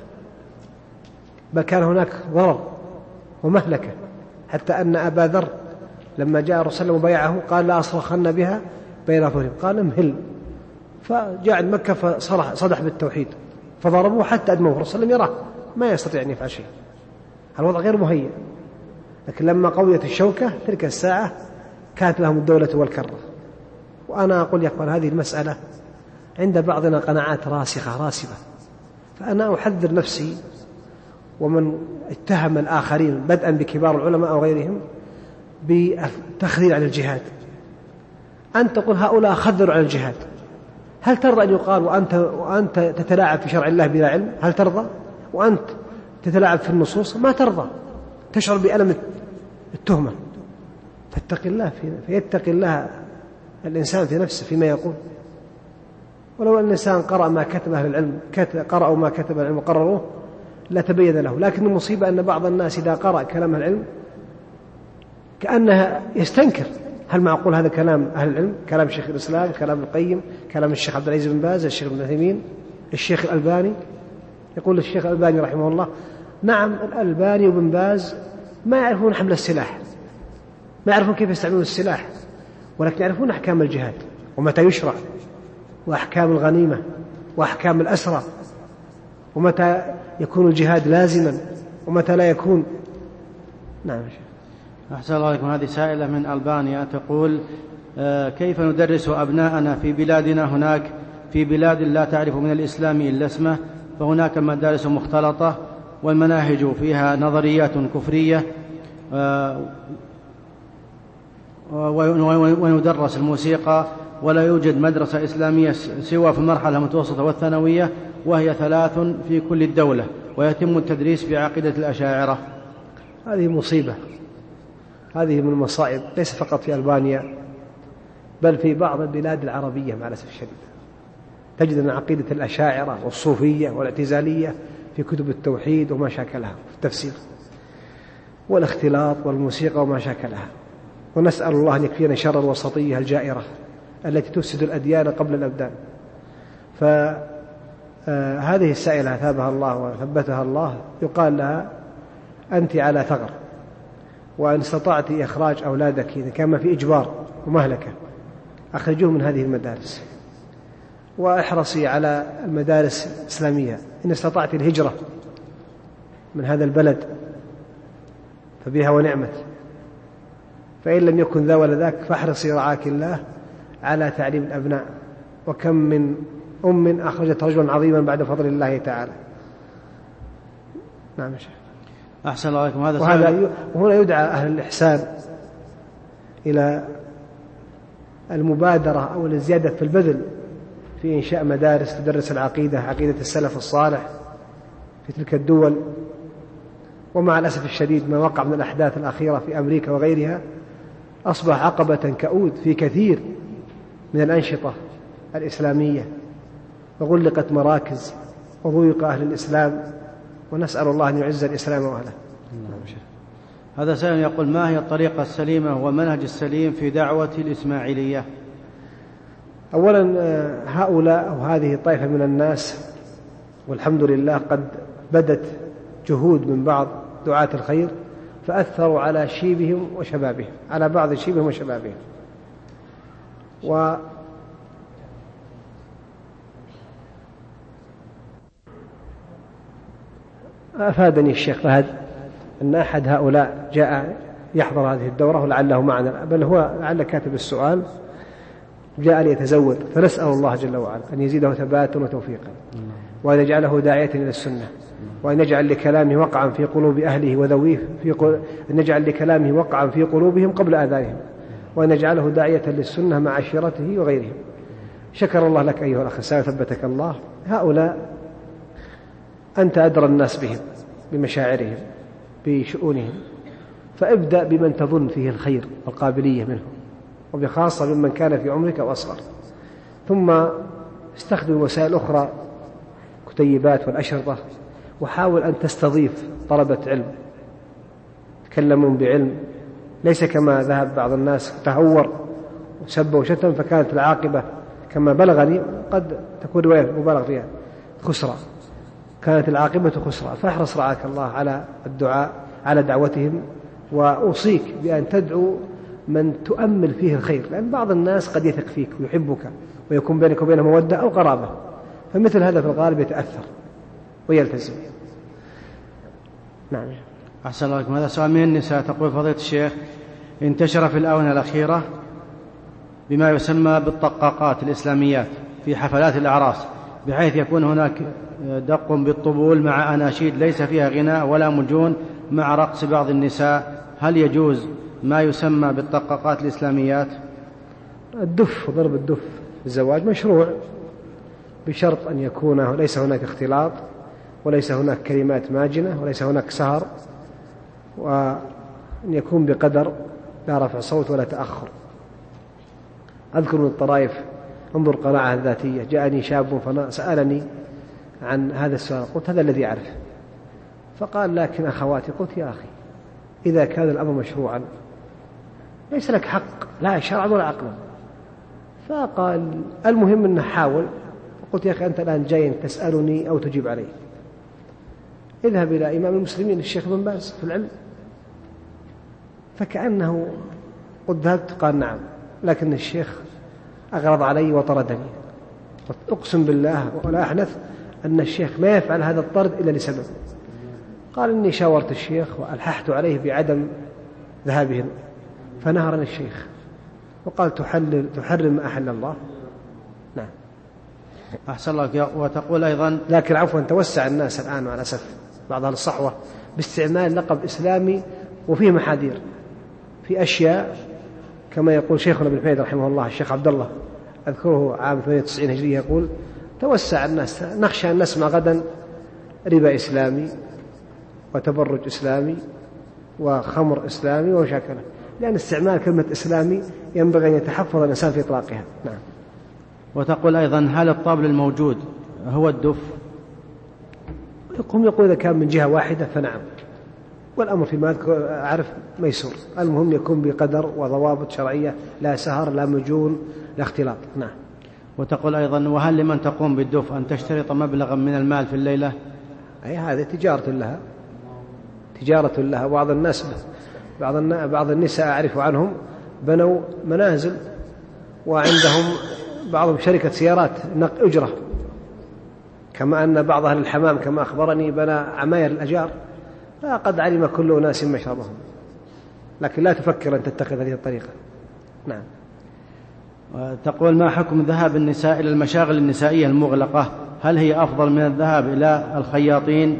بل كان هناك ضرر ومهلكة، حتى أن أبا ذر لما جاء الرسول وبايعه قال: لا أصرخن بها بين أظهرهم. قال: امهل. فجاء عند مكة فصدح بالتوحيد فضربوه حتى أدموه. الرسول يراه ما يستطيع أن يفعل شيء، الوضع غير مهيئ. لكن لما قويت الشوكة تلك الساعة كانت لهم الدولة والكرة. وأنا أقول يا أخوان هذه المسألة عند بعضنا قناعات راسخة راسبة، فأنا أحذر نفسي ومن اتهم الآخرين بدءا بكبار العلماء أو غيرهم بالتخذيل عن الجهاد. أنت تقول هؤلاء خذلوا عن الجهاد، هل ترضى أن يقال وأنت, وأنت تتلاعب في شرع الله بلا علم؟ هل ترضى؟ وأنت تتلاعب في النصوص؟ ما ترضى، تشعر بألم التهمة. فاتق الله، فيتق الله الإنسان في نفسه فيما يقول. ولو أن الإنسان قرأ ما كتب أهل العلم، قرأوا ما كتب العلم وقرروه لا تبين له. لكن المصيبة أن بعض الناس إذا قرأ كلام العلم كأنها يستنكر: هل معقول هذا كلام أهل العلم؟ كلام شيخ الإسلام، كلام القيم، كلام الشيخ عبد العزيز بن باز، الشيخ ابن عثيمين، الشيخ الألباني. يقول الشيخ الألباني رحمه الله: نعم الألباني وبن باز ما يعرفون حمل السلاح، ما يعرفون كيف يستعملون السلاح، ولكن يعرفون أحكام الجهاد ومتى يشرع، وأحكام الغنيمة، وأحكام الأسرى، ومتى يكون الجهاد لازما ومتى لا يكون. نعم. أحسن الله عليكم. هذه سائلة من ألبانيا تقول: كيف ندرس أبناءنا في بلادنا؟ هناك في بلاد لا تعرف من الإسلام إلا اسمه، فهناك مدارس مختلطة والمناهج فيها نظريات كفرية، ويدرس الموسيقى، ولا يوجد مدرسة إسلامية سوى في المرحلة المتوسطة والثانوية، وهي ثلاث في كل الدولة، ويتم التدريس بعقيدة الأشاعرة. هذه مصيبة، هذه من المصائب، ليس فقط في ألبانيا بل في بعض البلاد العربية مع الأسف الشديد. تجد أن عقيدة الأشاعرة والصوفية والاعتزالية في كتب التوحيد وما شاكلها في التفسير، والاختلاط والموسيقى وما شاكلها. ونسأل الله أن يكفينا شر الوسطية الجائرة التي تفسد الأديان قبل الأبدان. فهذه السائلة ثابها الله وثبتها الله يقال لها: أنت على ثغر، وإن استطعت إخراج أولادك إذا كان في إجبار ومهلكة أخرجوه من هذه المدارس، واحرصي على المدارس الإسلامية. إن استطعت الهجرة من هذا البلد فبها ونعمت، فإن لم يكن ذا ولا ذاك فاحرصي رعاك الله على تعليم الأبناء. وكم من أم أخرجت رجلا عظيما بعد فضل الله تعالى. نعم يا شيخ. أحسن الله عليكم. هذا وهذا وهنا يدعى أهل الإحسان إلى المبادرة أو الزيادة في البذل في إنشاء مدارس تدرس العقيدة، عقيدة السلف الصالح في تلك الدول. ومع الأسف الشديد ما وقع من الأحداث الأخيرة في أمريكا وغيرها أصبح عقبة كؤود في كثير من الأنشطة الإسلامية، وغلقت مراكز وضيق أهل الإسلام، ونسأل الله أن يعز الإسلام وأهله. هذا سائل يقول: ما هي الطريقة السليمة والمنهج السليم في دعوة الإسماعيلية؟ أولا هؤلاء أو هذه الطائفة من الناس والحمد لله قد بدت جهود من بعض دعاة الخير فأثروا على شيبهم وشبابهم، على بعض شيبهم وشبابهم. و أفادني الشيخ فهد أن أحد هؤلاء جاء يحضر هذه الدورة ولعله معنا، بل هو لعل كاتب السؤال جاء ليتزود، فنسأل الله جل وعلا أن يزيده ثباتا وتوفيقا، وأن يجعله داعية إلى السنة، وأن يجعل لكلامه وقعا في قلوب أهله وذويه، في قل... أن يجعل لكلامه وقعا في قلوبهم قبل آذانهم، وأن يجعله داعية للسنة مع عشيرته وغيرهم. شكر الله لك أيها الأخ السائل، ثبتك الله. هؤلاء أنت أدرى الناس بهم، بمشاعرهم، بشؤونهم، فابدأ بمن تظن فيه الخير والقابلية منهم، وبخاصة ممن كان في عمرك وأصغر، ثم استخدم وسائل أخرى كتيبات والأشرطة، وحاول أن تستضيف طلبة علم تكلمون بعلم، ليس كما ذهب بعض الناس تهور وسب وشتم فكانت العاقبة كما بلغني، قد تكون رواية مبالغ فيها خسرة، كانت العاقبة خسرة. فاحرص رعاك الله على الدعاء على دعوتهم، وأوصيك بأن تدعو من تؤمل فيه الخير، لأن بعض الناس قد يثق فيك ويحبك ويكون بينك وبينه مودة أو قرابة، فمثل هذا في الغالب يتأثر ويلتزم. نعم. أحسن الله عليكم. هذا سؤال من النساء، تقول: فضيلة الشيخ، انتشر في الآونة الأخيرة بما يسمى بالطقاقات الإسلاميات في حفلات الأعراس، بحيث يكون هناك دق بالطبول مع أناشيد ليس فيها غناء ولا مجون مع رقص بعض النساء، هل يجوز ما يسمى بالطقاقات الإسلاميات؟ الدف وضرب الدف في الزواج مشروع بشرط أن يكون ليس هناك اختلاط، وليس هناك كلمات ماجنة، وليس هناك سهر، وأن يكون بقدر لا رفع صوت ولا تأخر. أذكر من الطرائف، انظر قناعة الذاتية، جاءني شاب فسألني عن هذا السؤال، قلت: هذا الذي أعرف. فقال: لكن أخواتي. قلت: يا أخي، إذا كان الأمر مشروعا ليس لك حق لا شرعا ولا عقلا. فقال: المهم أن حاول. فقلت: يا أخي، أنت الآن جاي تسألني أو تجيب علي، اذهب إلى إمام المسلمين الشيخ بن باز في العلم. فكأنه قد ذهبت، قال: نعم، لكن الشيخ أغرض علي وطردني. أقسم بالله ولا أحنث أن الشيخ ما يفعل هذا الطرد إلا لسبب. قال: إني شاورت الشيخ وألححت عليه بعدم ذهابهم، فنهرني الشيخ وقال: تحلل تحرم ما أحل الله. نعم. أحسن الله. وتقول أيضا: لكن عفوا توسع الناس الآن مع الأسف بعض أهل الصحوة باستعمال لقب إسلامي وفيه محاذير في أشياء، كما يقول شيخنا ابن حميد رحمه الله الشيخ عبد الله، أذكره عام ثمانية وتسعين هجرية، يقول: توسع الناس، نخشى أن نسمع غدا ربا إسلامي وتبرج إسلامي وخمر إسلامي وشاكله، لأن استعمال كلمة إسلامي ينبغي أن يتحفظ الإنسان في إطلاقها. نعم. وتقول أيضا: هل الطبل الموجود هو الدف؟ هم يقول إذا كان من جهة واحدة فنعم، والأمر فيما أعرف ميسور، المهم يكون بقدر وضوابط شرعية، لا سهر لا مجون لا اختلاط. نعم. وتقول أيضا: وهل لمن تقوم بالدف أن تشترط مبلغا من المال في الليلة؟ أي هذه تجارة لها، تجارة لها. بعض الناس بعض بعض النساء أعرف عنهم بنوا منازل وعندهم بعضهم شركة سيارات نقل أجرة، كما أن بعض أهل الحمام كما أخبرني بنى عماير الأجار، فقد علم كل أناس مشربهم. لكن لا تفكر أن تتخذ هذه الطريقة. نعم. تقول: ما حكم ذهاب النساء إلى المشاغل النسائية المغلقة؟ هل هي أفضل من الذهاب إلى الخياطين؟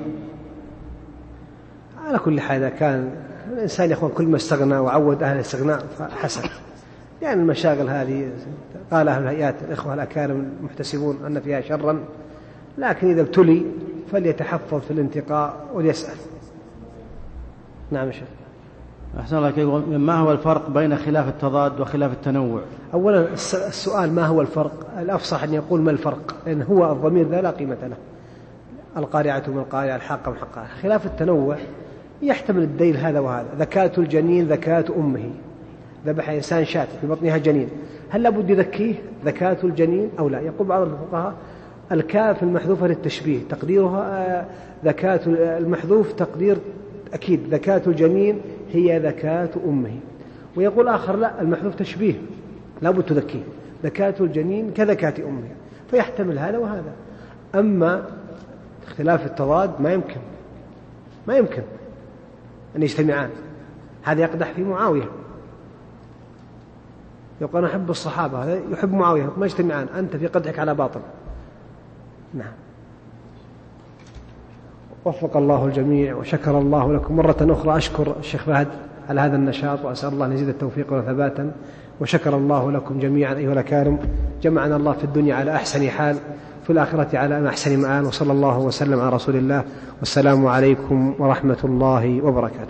على كل حال إذا كان الإنسان يا أخوان كل ما استغنى وعود أهل الاستغناء فحسن. يعني المشاغل هذه قال أهل الهيئات الإخوة الأكارم المحتسبون أن فيها شرا، لكن إذا ابتلي فليتحفظ في الانتقاء وليسأل. نعم شيخ. أحسن الله عليك. ما هو الفرق بين خلاف التضاد وخلاف التنوع؟ أولا السؤال ما هو الفرق، الأفصح أن يقول ما الفرق، لأن هو الضمير ذا لا قيمة له. القارعة من القارعة، الحاقة من حقها. خلاف التنوع يحتمل الديل هذا وهذا. ذكاة الجنين ذكاة أمه، ذبح إنسان شاة في بطنها جنين، هل لابد يذكيه ذكاة الجنين أو لا؟ يقول بعض الفقهاء الكاف المحذوفة للتشبيه تقديرها ذكاة المحذوف تقدير أكيد ذكاة الجنين هي ذكاة أمه. ويقول آخر لا، المحذوف تشبيه لابد تذكيه، ذكاة الجنين كذكاة أمه، فيحتمل هذا وهذا. أما اختلاف التضاد ما يمكن ما يمكن أن يجتمعان. هذا يقدح في معاوية، يقول أنا أحب الصحابة، هذا يحب معاوية، ما يجتمعان، أنت في قدحك على باطل. نعم. وفق الله الجميع وشكر الله لكم. مرة أخرى أشكر الشيخ فهد على هذا النشاط، وأسأل الله أن يزيد التوفيق وثباتا. وشكر الله لكم جميعا أيها الأكارم. جمعنا الله في الدنيا على أحسن حال، في الآخرة على أحسن مآل. وصلى الله وسلم على رسول الله، والسلام عليكم ورحمة الله وبركاته.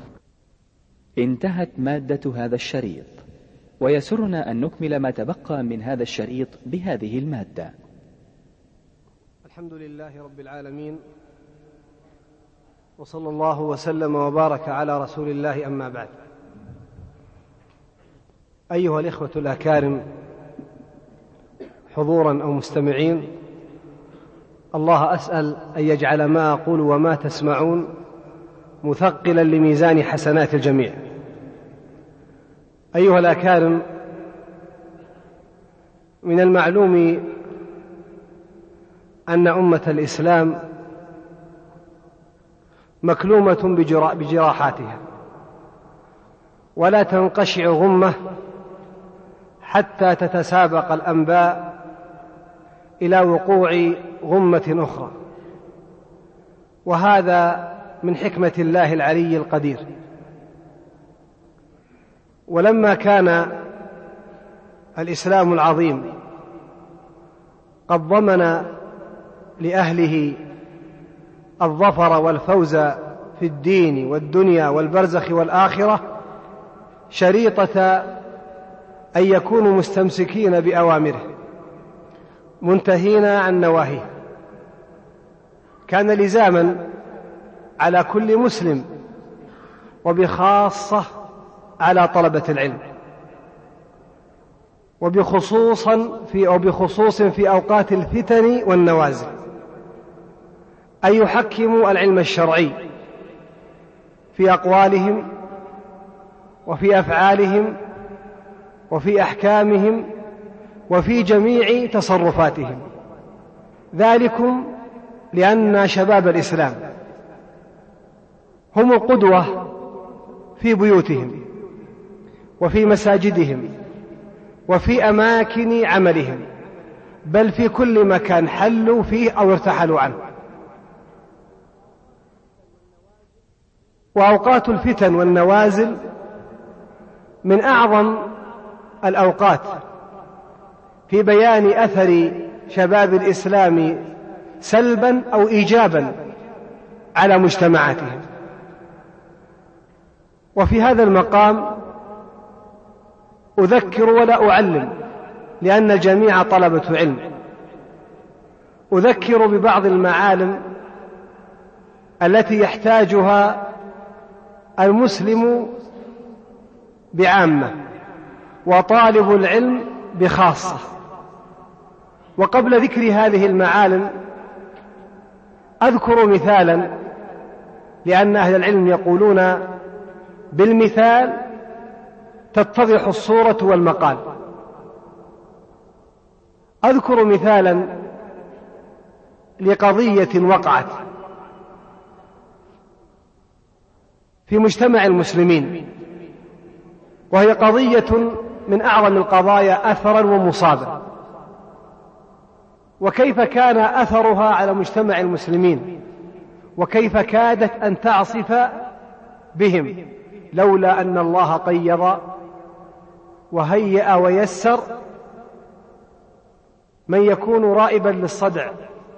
انتهت مادة هذا الشريط، ويسرنا أن نكمل ما تبقى من هذا الشريط بهذه المادة. الحمد لله رب العالمين، وصلى الله وسلم وبارك على رسول الله، أما بعد. أيها الإخوة الأكارم حضورا أو مستمعين، الله أسأل أن يجعل ما أقول وما تسمعون مثقلا لميزان حسنات الجميع. أيها الأكارم، من المعلوم أن أمة الإسلام مكلومة بجراحاتها، ولا تنقشع غمة حتى تتسابق الأنباء إلى وقوع غمة أخرى، وهذا من حكمة الله العلي القدير. ولما كان الإسلام العظيم قد ضمن لأهله الظفر والفوز في الدين والدنيا والبرزخ والآخرة شريطة أن يكونوا مستمسكين بأوامره منتهين عن نواهيه، كان لزاما على كل مسلم وبخاصة على طلبة العلم، وبخصوصا في أو بخصوص في أوقات الفتن والنوازل، أن يحكموا العلم الشرعي في أقوالهم وفي أفعالهم وفي أحكامهم وفي جميع تصرفاتهم. ذلكم لأن شباب الإسلام هم القدوة في بيوتهم وفي مساجدهم وفي أماكن عملهم، بل في كل مكان حلوا فيه أو ارتحلوا عنه. وأوقات الفتن والنوازل من أعظم الأوقات في بيان أثر شباب الإسلام سلبا أو إيجابا على مجتمعاتهم. وفي هذا المقام أذكر ولا أعلم، لأن الجميع طلبة علم، أذكر ببعض المعالم التي يحتاجها المسلم بعامة وطالب العلم بخاصة. وقبل ذكر هذه المعالم أذكر مثالا، لأن أهل العلم يقولون بالمثال تتضح الصورة والمقال. أذكر مثالا لقضية وقعت في مجتمع المسلمين وهي قضية من أعظم القضايا أثرا ومصابا. وكيف كان أثرها على مجتمع المسلمين، وكيف كادت أن تعصف بهم لولا أن الله قيض وهيأ ويسر من يكون رائبا للصدع،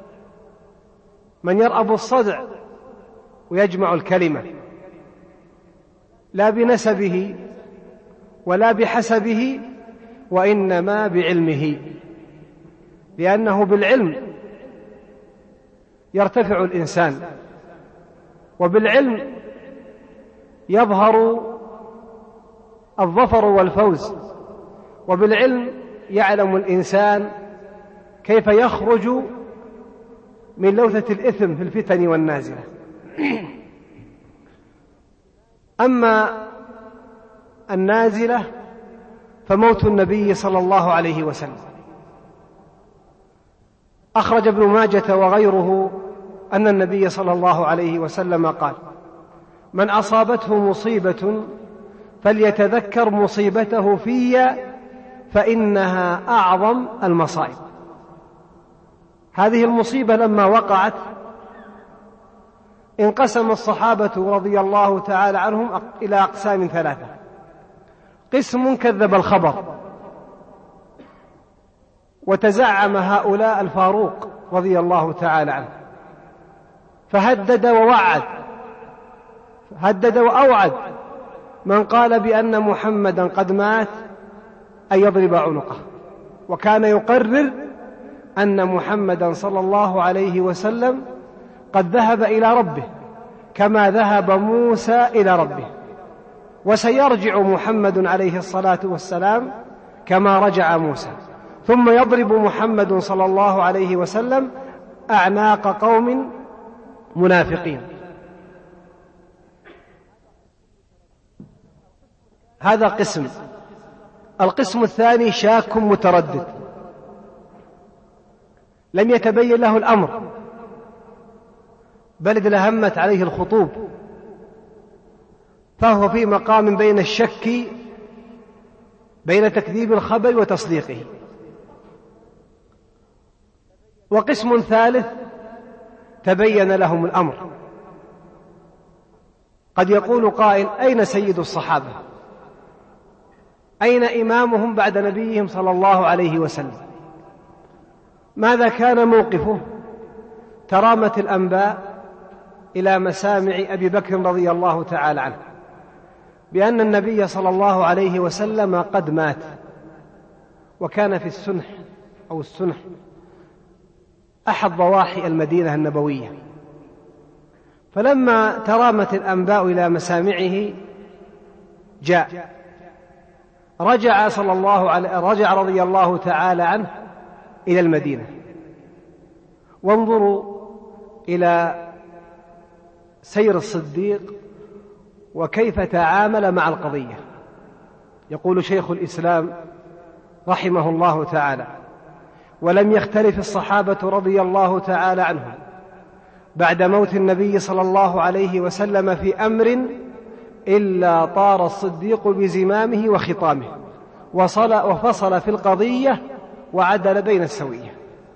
من يرأب الصدع ويجمع الكلمة، لا بنسبه ولا بحسبه، وإنما بعلمه، لأنه بالعلم يرتفع الإنسان، وبالعلم يظهر الظفر والفوز، وبالعلم يعلم الإنسان كيف يخرج من لوثة الإثم في الفتن والنازلة. أما النازلة فموت النبي صلى الله عليه وسلم. أخرج ابن ماجة وغيره أن النبي صلى الله عليه وسلم قال: من أصابته مصيبة فليتذكر مصيبته في فإنها أعظم المصائب. هذه المصيبة لما وقعت انقسم الصحابة رضي الله تعالى عنهم إلى أقسام ثلاثة: قسم كذب الخبر وتزعم هؤلاء الفاروق رضي الله تعالى عنه، فهدد ووعد، هدد وأوعد من قال بأن محمدا قد مات أن يضرب عنقه، وكان يقرر أن محمدا صلى الله عليه وسلم قد ذهب إلى ربه كما ذهب موسى إلى ربه، وسيرجع محمد عليه الصلاة والسلام كما رجع موسى، ثم يضرب محمد صلى الله عليه وسلم أعناق قوم منافقين. هذا قسم. القسم الثاني شاك متردد، لم يتبين له الأمر، بل لهمت عليه الخطوب، فهو في مقام بين الشك بين تكذيب الخبر وتصديقه. وقسم ثالث تبين لهم الأمر. قد يقول قائل: أين سيد الصحابة؟ أين إمامهم بعد نبيهم صلى الله عليه وسلم؟ ماذا كان موقفه؟ ترامت الأنباء إلى مسامع أبي بكر رضي الله تعالى عنه بأن النبي صلى الله عليه وسلم قد مات، وكان في السنح أو السنح أحد ضواحي المدينة النبوية. فلما ترامت الأنباء إلى مسامعه جاء رجع صلى الله عليه رجع رضي الله تعالى عنه إلى المدينة. وانظروا إلى سير الصديق وكيف تعامل مع القضية. يقول شيخ الإسلام رحمه الله تعالى: ولم يختلف الصحابة رضي الله تعالى عنهم بعد موت النبي صلى الله عليه وسلم في أمر إلا طار الصديق بزمامه وخطامه وصل وفصل في القضية وعدل بين السوية.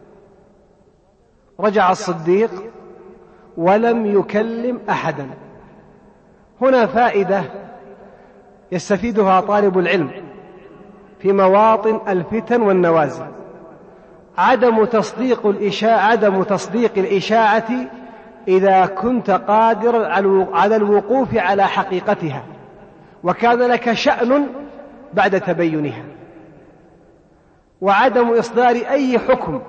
رجع الصديق ولم يكلم أحدا. هنا فائدة يستفيدها طالب العلم في مواطن الفتن والنوازل: عدم تصديق الإشاعة عدم تصديق الإشاعة إذا كنت قادر على الوقوف على حقيقتها وكان لك شأن بعد تبينها، وعدم إصدار أي حكم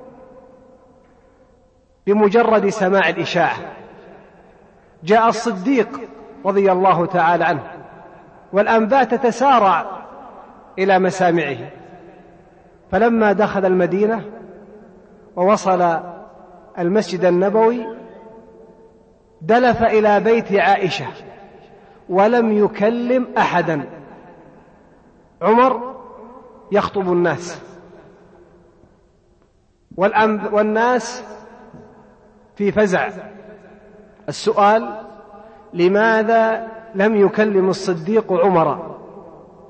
بمجرد سماع الإشاعة. جاء الصديق رضي الله تعالى عنه والأنباء تتسارع إلى مسامعه، فلما دخل المدينة ووصل المسجد النبوي دلف إلى بيت عائشة ولم يكلم أحدا. عمر يخطب الناس والناس في فزع. السؤال: لماذا لم يكلم الصديق عمر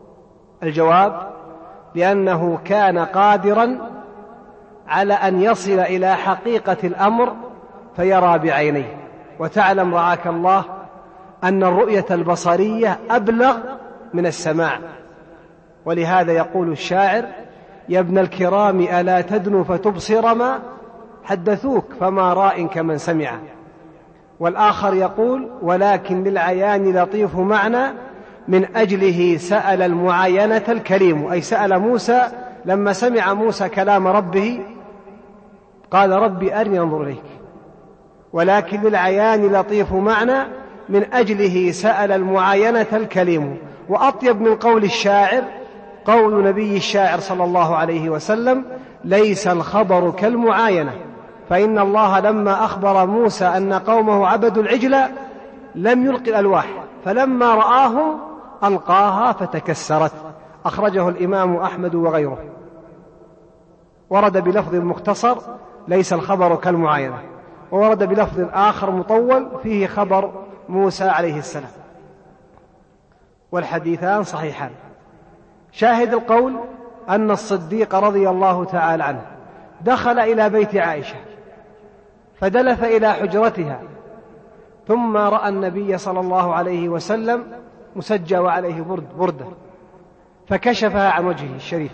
الجواب: لأنه كان قادرا على أن يصل إلى حقيقة الأمر فيرى بعينيه. وتعلم رعاك الله أن الرؤية البصرية أبلغ من السماع، ولهذا يقول الشاعر: يا ابن الكرام ألا تدنو فتبصر ما حدثوك فما راء كمن سمع. والآخر يقول: ولكن للعيان لطيف معنى من أجله سأل المعاينة الكريم، أي سأل موسى لما سمع موسى كلام ربه قال: ربي أرني أنظر إليك. ولكن للعيان لطيف معنى من أجله سأل المعاينة الكريم. وأطيب من قول الشاعر قول نبي الشاعر صلى الله عليه وسلم: ليس الخبر كالمعاينة، فإن الله لما أخبر موسى أن قومه عبدوا العجل لم يلق الألواح، فلما رآهم ألقاها فتكسرت. أخرجه الإمام أحمد وغيره. ورد بلفظ مختصر: ليس الخبر كالمعاينة، وورد بلفظ آخر مطول فيه خبر موسى عليه السلام، والحديثان صحيحان. شاهد القول أن الصديق رضي الله تعالى عنه دخل إلى بيت عائشة فدلف إلى حجرتها، ثم رأى النبي صلى الله عليه وسلم مسجى وعليه برد بردة فكشفها عن وجهه الشريف،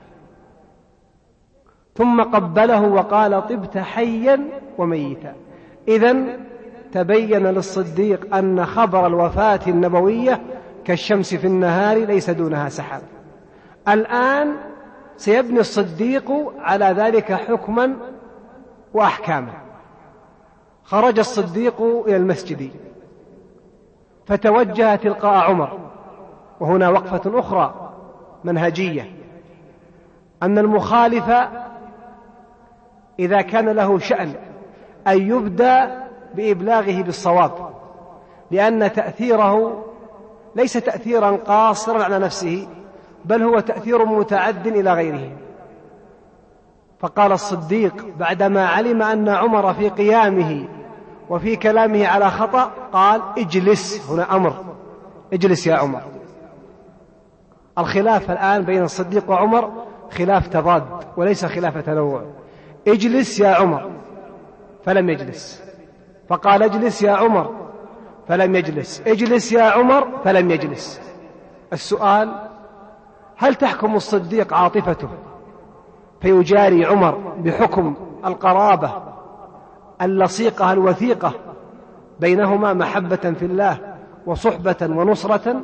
ثم قبله وقال: طبت حيا وميتا. إذن تبين للصديق أن خبر الوفاة النبوية كالشمس في النهار ليس دونها سحاب. الآن سيبني الصديق على ذلك حكما وأحكاما. خرج الصديق إلى المسجد فتوجه تلقاء عمر، وهنا وقفة أخرى منهجية: أن المخالف إذا كان له شأن أن يبدأ بإبلاغه بالصواب، لأن تأثيره ليس تأثيرا قاصرا على نفسه، بل هو تأثير متعد إلى غيره. فقال الصديق بعدما علم أن عمر في قيامه وفي كلامه على خطأ قال: اجلس، هنا أمر، اجلس يا عمر. الخلاف الآن بين الصديق وعمر خلاف تضاد وليس خلاف تنوع. اجلس يا عمر فلم يجلس، فقال: اجلس يا عمر فلم يجلس، اجلس يا عمر فلم يجلس. السؤال: هل تحكم الصديق عاطفته فيجاري عمر بحكم القرابة اللصيقة الوثيقة بينهما محبة في الله وصحبة ونصرة؟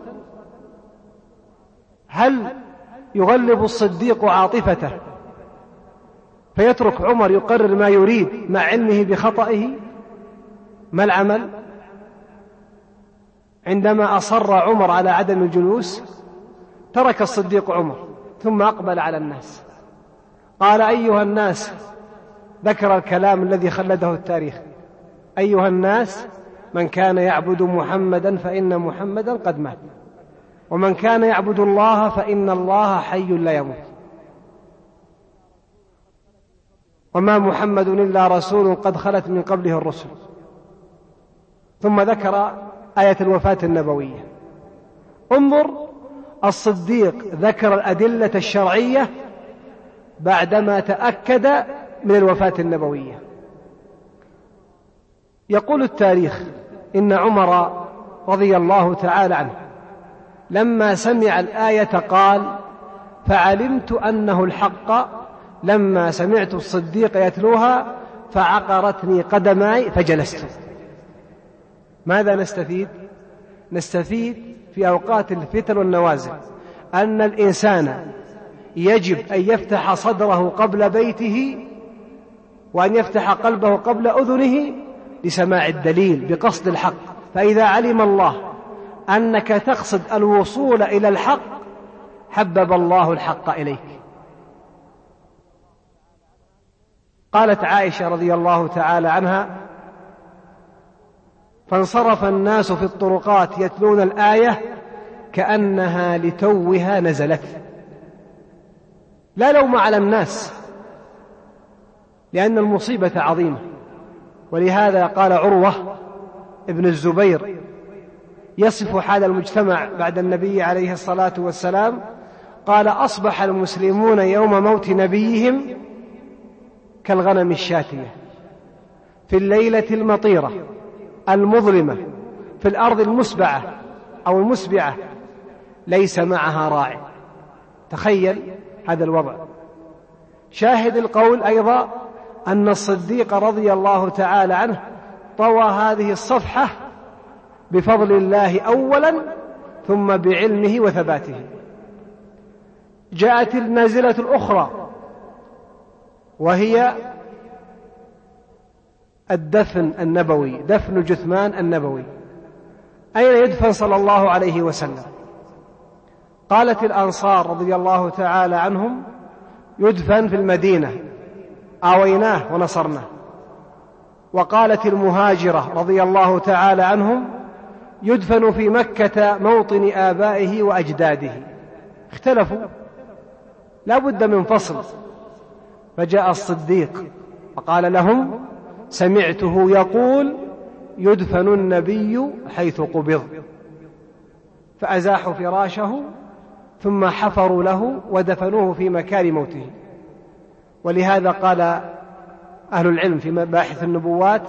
هل يغلب الصديق عاطفته فيترك عمر يقرر ما يريد مع علمه بخطئه؟ ما العمل؟ عندما أصر عمر على عدم الجلوس ترك الصديق عمر ثم أقبل على الناس قال: أيها الناس، ذكر الكلام الذي خلده التاريخ: أيها الناس، من كان يعبد محمدا فإن محمدا قد مات، ومن كان يعبد الله فإن الله حي لا يموت، وما محمد إلا رسول قد خلت من قبله الرسل. ثم ذكر آية الوفاة النبوية. انظر، الصديق ذكر الأدلة الشرعية بعدما تأكد من الوفاة النبوية. يقول التاريخ إن عمر رضي الله تعالى عنه لما سمع الآية قال: فعلمت أنه الحق لما سمعت الصديق يتلوها فعقرتني قدماي فجلست. ماذا نستفيد؟ نستفيد في أوقات الفتن والنوازل أن الإنسان يجب أن يفتح صدره قبل بيته وأن يفتح قلبه قبل أذنه لسماع الدليل بقصد الحق. فإذا علم الله أنك تقصد الوصول إلى الحق حبب الله الحق إليك. قالت عائشة رضي الله تعالى عنها: فانصرف الناس في الطرقات يتلون الآية كأنها لتوها نزلت. لا لوم على الناس، لأن المصيبة عظيمة. ولهذا قال عروة ابن الزبير يصف حال المجتمع بعد النبي عليه الصلاة والسلام: قال: أصبح المسلمون يوم موت نبيهم كالغنم الشاتية في الليلة المطيرة المظلمة في الأرض المسبعة أو المسبعة ليس معها راعي. تخيل هذا الوضع. شاهد القول أيضا أن الصديق رضي الله تعالى عنه طوى هذه الصفحة بفضل الله أولا ثم بعلمه وثباته. جاءت النازلة الأخرى وهي الدفن النبوي، دفن جثمان النبوي. أين يدفن صلى الله عليه وسلم؟ قالت الأنصار رضي الله تعالى عنهم: يدفن في المدينة، آويناه ونصرناه. وقالت المهاجرة رضي الله تعالى عنهم: يدفن في مكة موطن آبائه وأجداده. اختلفوا، لا بد من فصل. فجاء الصديق فقال لهم: سمعته يقول: يدفن النبي حيث قبض. فأزاحوا فراشه ثم حفروا له ودفنوه في مكان موته. ولهذا قال أهل العلم في مباحث النبوات: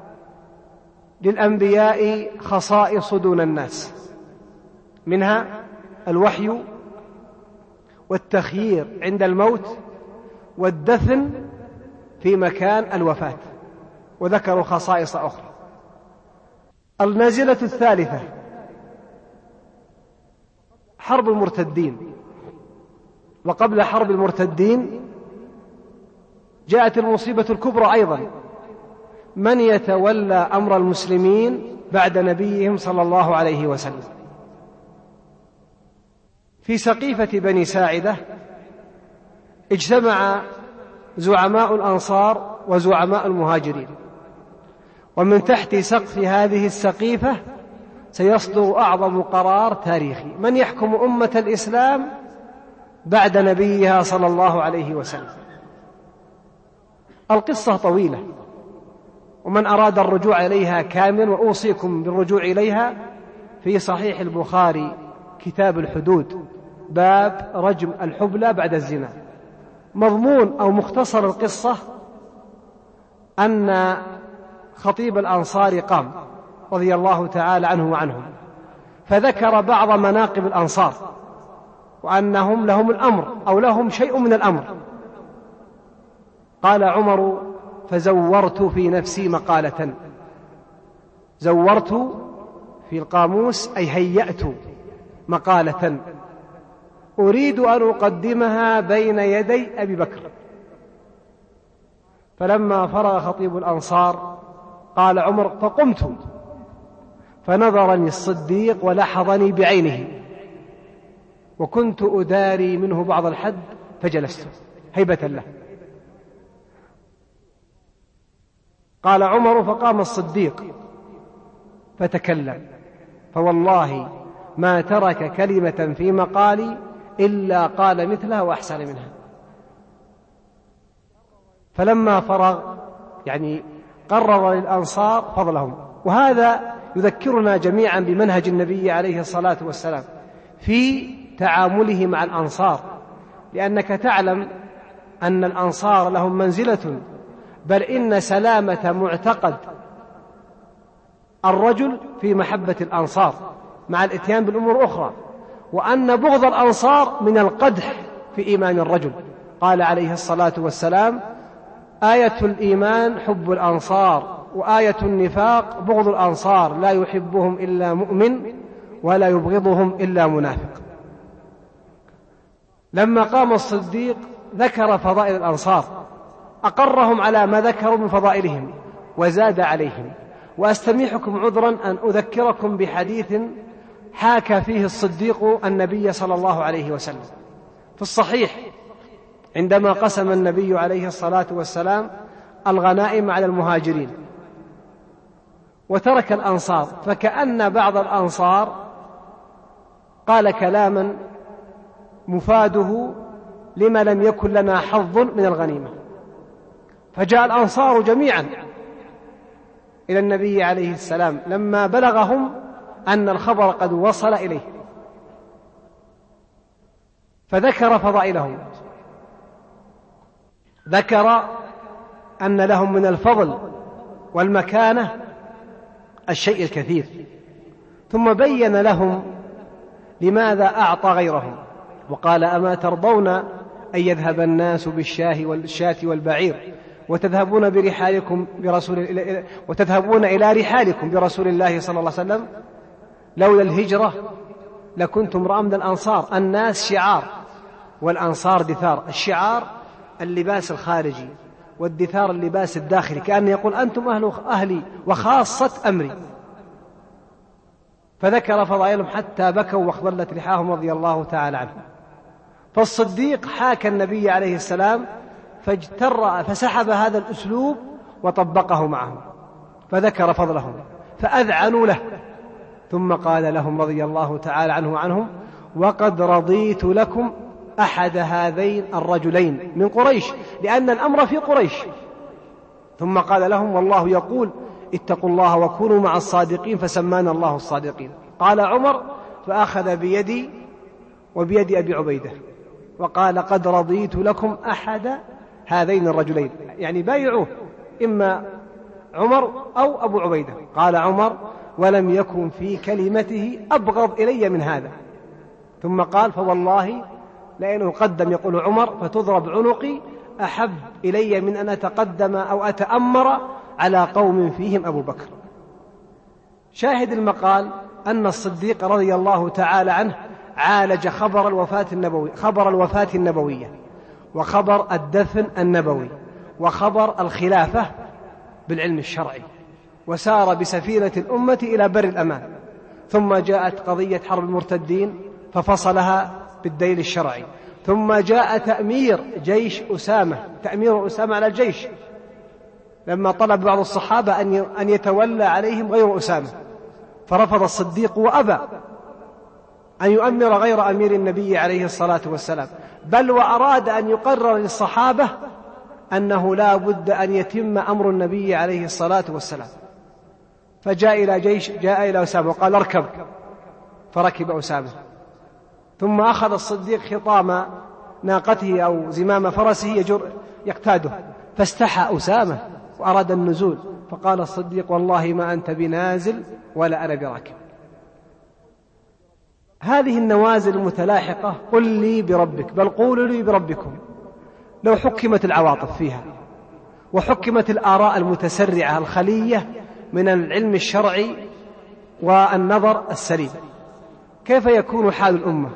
للأنبياء خصائص دون الناس، منها الوحي والتخيير عند الموت والدفن في مكان الوفاة، وذكروا خصائص أخرى. النازلة الثالثة حرب المرتدين. وقبل حرب المرتدين جاءت المصيبة الكبرى أيضا: من يتولى أمر المسلمين بعد نبيهم صلى الله عليه وسلم؟ في سقيفة بني ساعدة اجتمع زعماء الأنصار وزعماء المهاجرين، ومن تحت سقف هذه السقيفة سيصدر أعظم قرار تاريخي: من يحكم أمة الإسلام بعد نبيها صلى الله عليه وسلم. القصة طويلة، ومن أراد الرجوع إليها كامل، وأوصيكم بالرجوع إليها في صحيح البخاري كتاب الحدود، باب رجم الحبلى بعد الزنا. مضمون أو مختصر القصة أن خطيب الأنصار قام رضي الله تعالى عنه وعنهم، فذكر بعض مناقب الأنصار وأنهم لهم الأمر أو لهم شيء من الأمر. قال عمر: فزورت في نفسي مقالة. زورت في القاموس أي هيأت مقالة أريد أن أقدمها بين يدي أبي بكر. فلما فرغ خطيب الأنصار قال عمر: فقمت، فنظرني الصديق ولحظني بعينه، وكنت أداري منه بعض الحد فجلست هيبة له. قال عمر: فقام الصديق فتكلم، فوالله ما ترك كلمة في مقالي إلا قال مثلها وأحسن منها. فلما فرغ يعني قرر للأنصار فضلهم. وهذا يذكرنا جميعا بمنهج النبي عليه الصلاة والسلام في تعامله مع الأنصار، لأنك تعلم أن الأنصار لهم منزلة، بل إن سلامة معتقد الرجل في محبة الأنصار مع الإتيان بالأمور الأخرى، وأن بغض الأنصار من القدح في إيمان الرجل. قال عليه الصلاة والسلام: آية الإيمان حب الأنصار، وآية النفاق بغض الأنصار، لا يحبهم إلا مؤمن ولا يبغضهم إلا منافق. لما قام الصديق ذكر فضائل الأنصار، أقرهم على ما ذكروا من فضائلهم وزاد عليهم. وأستميحكم عذرا أن أذكركم بحديث حاكى فيه الصديق النبي صلى الله عليه وسلم في الصحيح، عندما قسم النبي عليه الصلاة والسلام الغنائم على المهاجرين وترك الأنصار، فكأن بعض الأنصار قال كلاما مفاده: لما لم يكن لنا حظ من الغنيمة. فجاء الأنصار جميعا إلى النبي عليه السلام لما بلغهم أن الخبر قد وصل إليه، فذكر فضائلهم، ذكر أن لهم من الفضل والمكانة الشيء الكثير، ثم بين لهم لماذا أعطى غيرهم، وقال: أما ترضون أن يذهب الناس بالشاه والشاة والبعير وتذهبون برحالكم برسول وتذهبون إلى رحالكم برسول الله صلى الله عليه وسلم؟ لولا الهجرة لكنتم امرأ من الأنصار. الناس شعار والأنصار دثار. الشعار اللباس الخارجي، والدثار اللباس الداخلي، كأن يقول: أنتم أهل أهلي وخاصة أمري. فذكر فضائلهم حتى بكوا واخضلت لحاهم رضي الله تعالى عنهم. فالصديق حاكى النبي عليه السلام فاجتر فسحب هذا الأسلوب وطبقه معهم، فذكر فضلهم فأذعنوا له، ثم قال لهم رضي الله تعالى عنه وعنهم: وقد رضيت لكم أحد هذين الرجلين من قريش، لأن الأمر في قريش. ثم قال لهم: والله يقول: اتقوا الله وكونوا مع الصادقين، فسمانا الله الصادقين. قال عمر: فأخذ بيدي وبيد أبي عبيدة وقال: قد رضيت لكم أحد هذين الرجلين، يعني بايعوه، إما عمر أو أبو عبيدة. قال عمر: ولم يكن في كلمته أبغض إلي من هذا. ثم قال: فوالله لأن أقدم، يقول عمر، فتضرب عنقي أحب إلي من أن أتقدم أو أتأمر على قوم فيهم أبو بكر. شاهد المقال أن الصديق رضي الله تعالى عنه عالج خبر الوفاة النبوي خبر الوفاة النبوية، وخبر الدفن النبوي، وخبر الخلافة بالعلم الشرعي، وسار بسفينة الأمة إلى بر الأمان. ثم جاءت قضية حرب المرتدين ففصلها بالدليل الشرعي. ثم جاء تأمير جيش أسامة، تأمير أسامة على الجيش، لما طلب بعض الصحابة أن يتولى عليهم غير أسامة، فرفض الصديق وأبى أن يؤمر غير أمير النبي عليه الصلاة والسلام، بل وأراد أن يقرر للصحابة أنه لا بد أن يتم أمر النبي عليه الصلاة والسلام. فجاء إلى جيش جاء إلى أسامة وقال: اركب، فركب أسامة. ثم أخذ الصديق خطام ناقته أو زمام فرسه يجر يقتاده، فاستحى أسامة وأراد النزول، فقال الصديق: والله ما أنت بنازل ولا أنا براكب. هذه النوازل المتلاحقة قل لي بربك، بل قولوا لي بربكم، لو حكمت العواطف فيها وحكمت الآراء المتسرعة الخلية من العلم الشرعي والنظر السليم، كيف يكون حال الأمة؟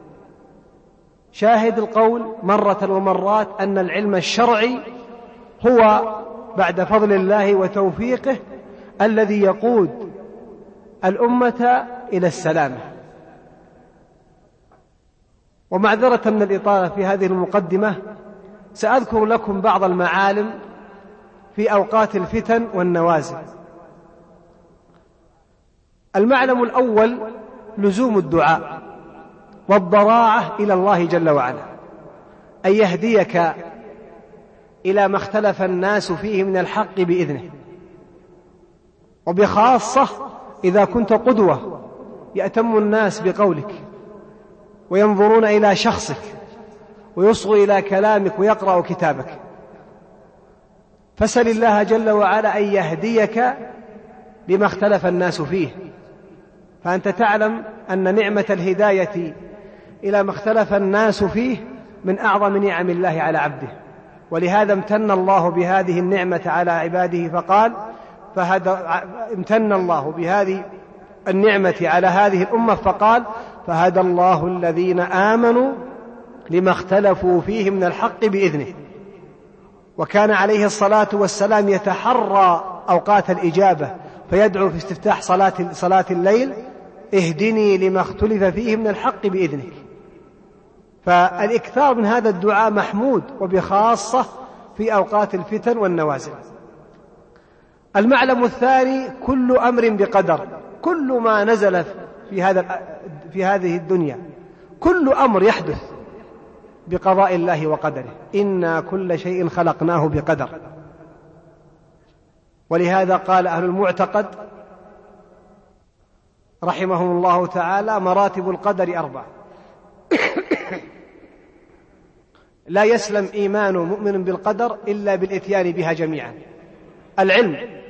شاهد القول مرة ومرات أن العلم الشرعي هو بعد فضل الله وتوفيقه الذي يقود الأمة إلى السلامة. ومعذرة من الإطالة في هذه المقدمة، سأذكر لكم بعض المعالم في أوقات الفتن والنوازل. المعلم الأول لزوم الدعاء والضراعة إلى الله جل وعلا، أن يهديك إلى ما اختلف الناس فيه من الحق بإذنه، وبخاصة إذا كنت قدوة يأتم الناس بقولك وينظرون إلى شخصك ويصغوا إلى كلامك ويقرأوا كتابك. فسل الله جل وعلا أن يهديك لما اختلف الناس فيه، فأنت تعلم أن نعمة الهداية إلى ما اختلف الناس فيه من أعظم نعم الله على عبده، ولهذا امتن الله بهذه النعمة على عباده فقال: فهدى امتن الله بهذه النعمة على هذه الأمة فقال: فهدى الله الذين آمنوا لما اختلفوا فيه من الحق بإذنه. وكان عليه الصلاة والسلام يتحرى أوقات الإجابة فيدعو في استفتاح صلاة, صلاة الليل: اهدني لما اختلف فيه من الحق بإذنك. فالإكثار من هذا الدعاء محمود، وبخاصة في أوقات الفتن والنوازل. المعلم الثاني كل أمر بقدر، كل ما نزل في, هذا في هذه الدنيا، كل أمر يحدث بقضاء الله وقدره، إنا كل شيء خلقناه بقدر. ولهذا قال أهل المعتقد رحمهم الله تعالى: مراتب القدر أربع: لا يسلم إيمان مؤمن بالقدر إلا بالإتيان بها جميعا: العلم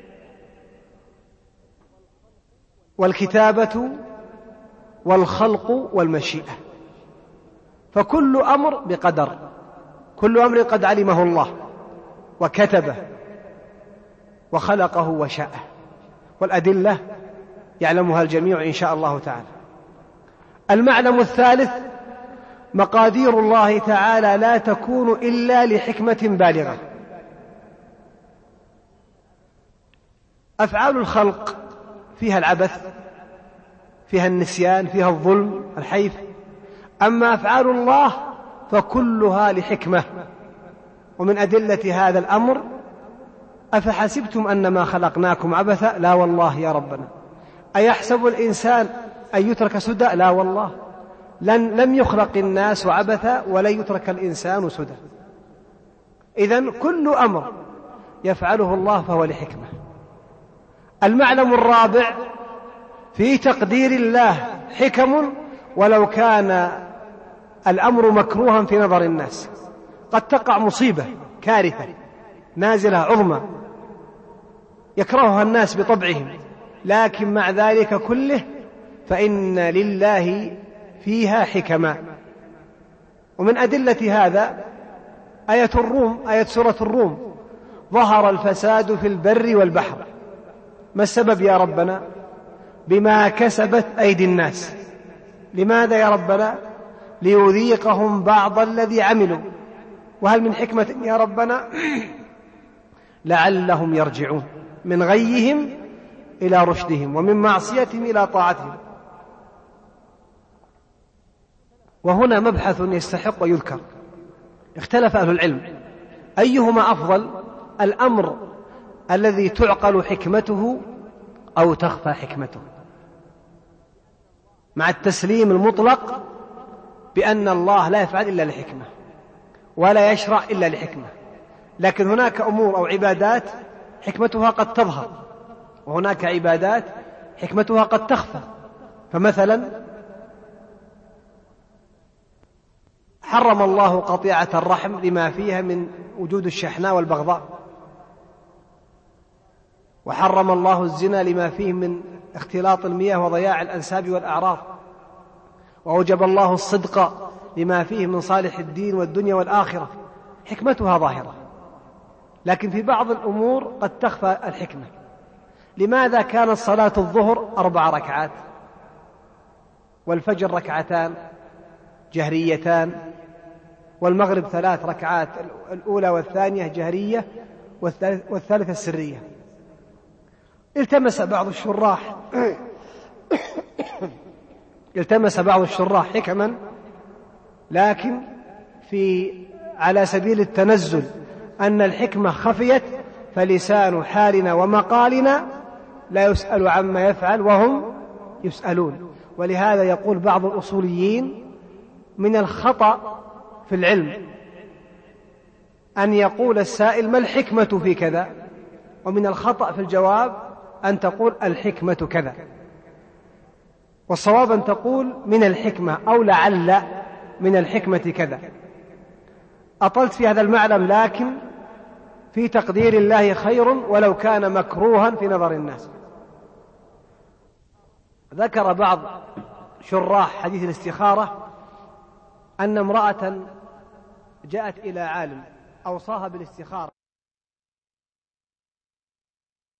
والكتابة والخلق والمشيئة. فكل أمر بقدر، كل أمر قد علمه الله وكتبه وخلقه وشاءه، والأدلة يعلمها الجميع إن شاء الله تعالى. المعلم الثالث: مقادير الله تعالى لا تكون إلا لحكمة بالغة. أفعال الخلق فيها العبث، فيها النسيان، فيها الظلم، الحيف. أما أفعال الله فكلها لحكمة. ومن أدلة هذا الأمر: أفحسبتم أنما خلقناكم عبثا؟ لا والله يا ربنا. أيحسب الإنسان أن يترك سدى؟ لا والله. لن لم يخلق الناس عبثا ولن يترك الإنسان سدى. إذن كل أمر يفعله الله فهو لحكمة. المعلم الرابع: في تقدير الله حكم ولو كان الأمر مكروها في نظر الناس. قد تقع مصيبة، كارثة نازلة عظمى يكرهها الناس بطبعهم، لكن مع ذلك كله فإن لله فيها حكما. ومن أدلة هذا آية الروم، آية سورة الروم: ظهر الفساد في البر والبحر. ما السبب يا ربنا؟ بما كسبت أيدي الناس. لماذا يا ربنا؟ ليذيقهم بعض الذي عملوا. وهل من حكمة يا ربنا؟ لعلهم يرجعون من غيهم إلى رشدهم ومن معصيتهم إلى طاعتهم. وهنا مبحث يستحق ويذكر. اختلف أهل العلم أيهما أفضل: الأمر الذي تعقل حكمته أو تخفى حكمته، مع التسليم المطلق بأن الله لا يفعل إلا لحكمة ولا يشرع إلا لحكمة. لكن هناك أمور أو عبادات حكمتها قد تظهر، وهناك عبادات حكمتها قد تخفى. فمثلا حرم الله قطيعة الرحم لما فيها من وجود الشحناء والبغضاء، وحرم الله الزنا لما فيه من اختلاط المياه وضياع الأنساب والأعراض، وأوجب الله الصدق لما فيه من صالح الدين والدنيا والآخرة. حكمتها ظاهرة، لكن في بعض الأمور قد تخفى الحكمة. لماذا كانت صلاة الظهر أربع ركعات والفجر ركعتان جهريتان والمغرب ثلاث ركعات، الأولى والثانية جهرية والثالثة السرية؟ التمس بعض الشراح التمس بعض الشراح حكما، لكن في على سبيل التنزل أن الحكمة خفيت، فلسان حالنا ومقالنا لا يسأل عما يفعل وهم يسألون. ولهذا يقول بعض الأصوليين: من الخطأ في العلم أن يقول السائل ما الحكمة في كذا، ومن الخطأ في الجواب أن تقول الحكمة كذا. والصواب أن تقول من الحكمة أو لعل من الحكمة كذا. أطلت في هذا المعلم، لكن في تقدير الله خير ولو كان مكروها في نظر الناس. ذكر بعض شراح حديث الاستخارة أن امرأة جاءت إلى عالم أوصاها بالاستخارة.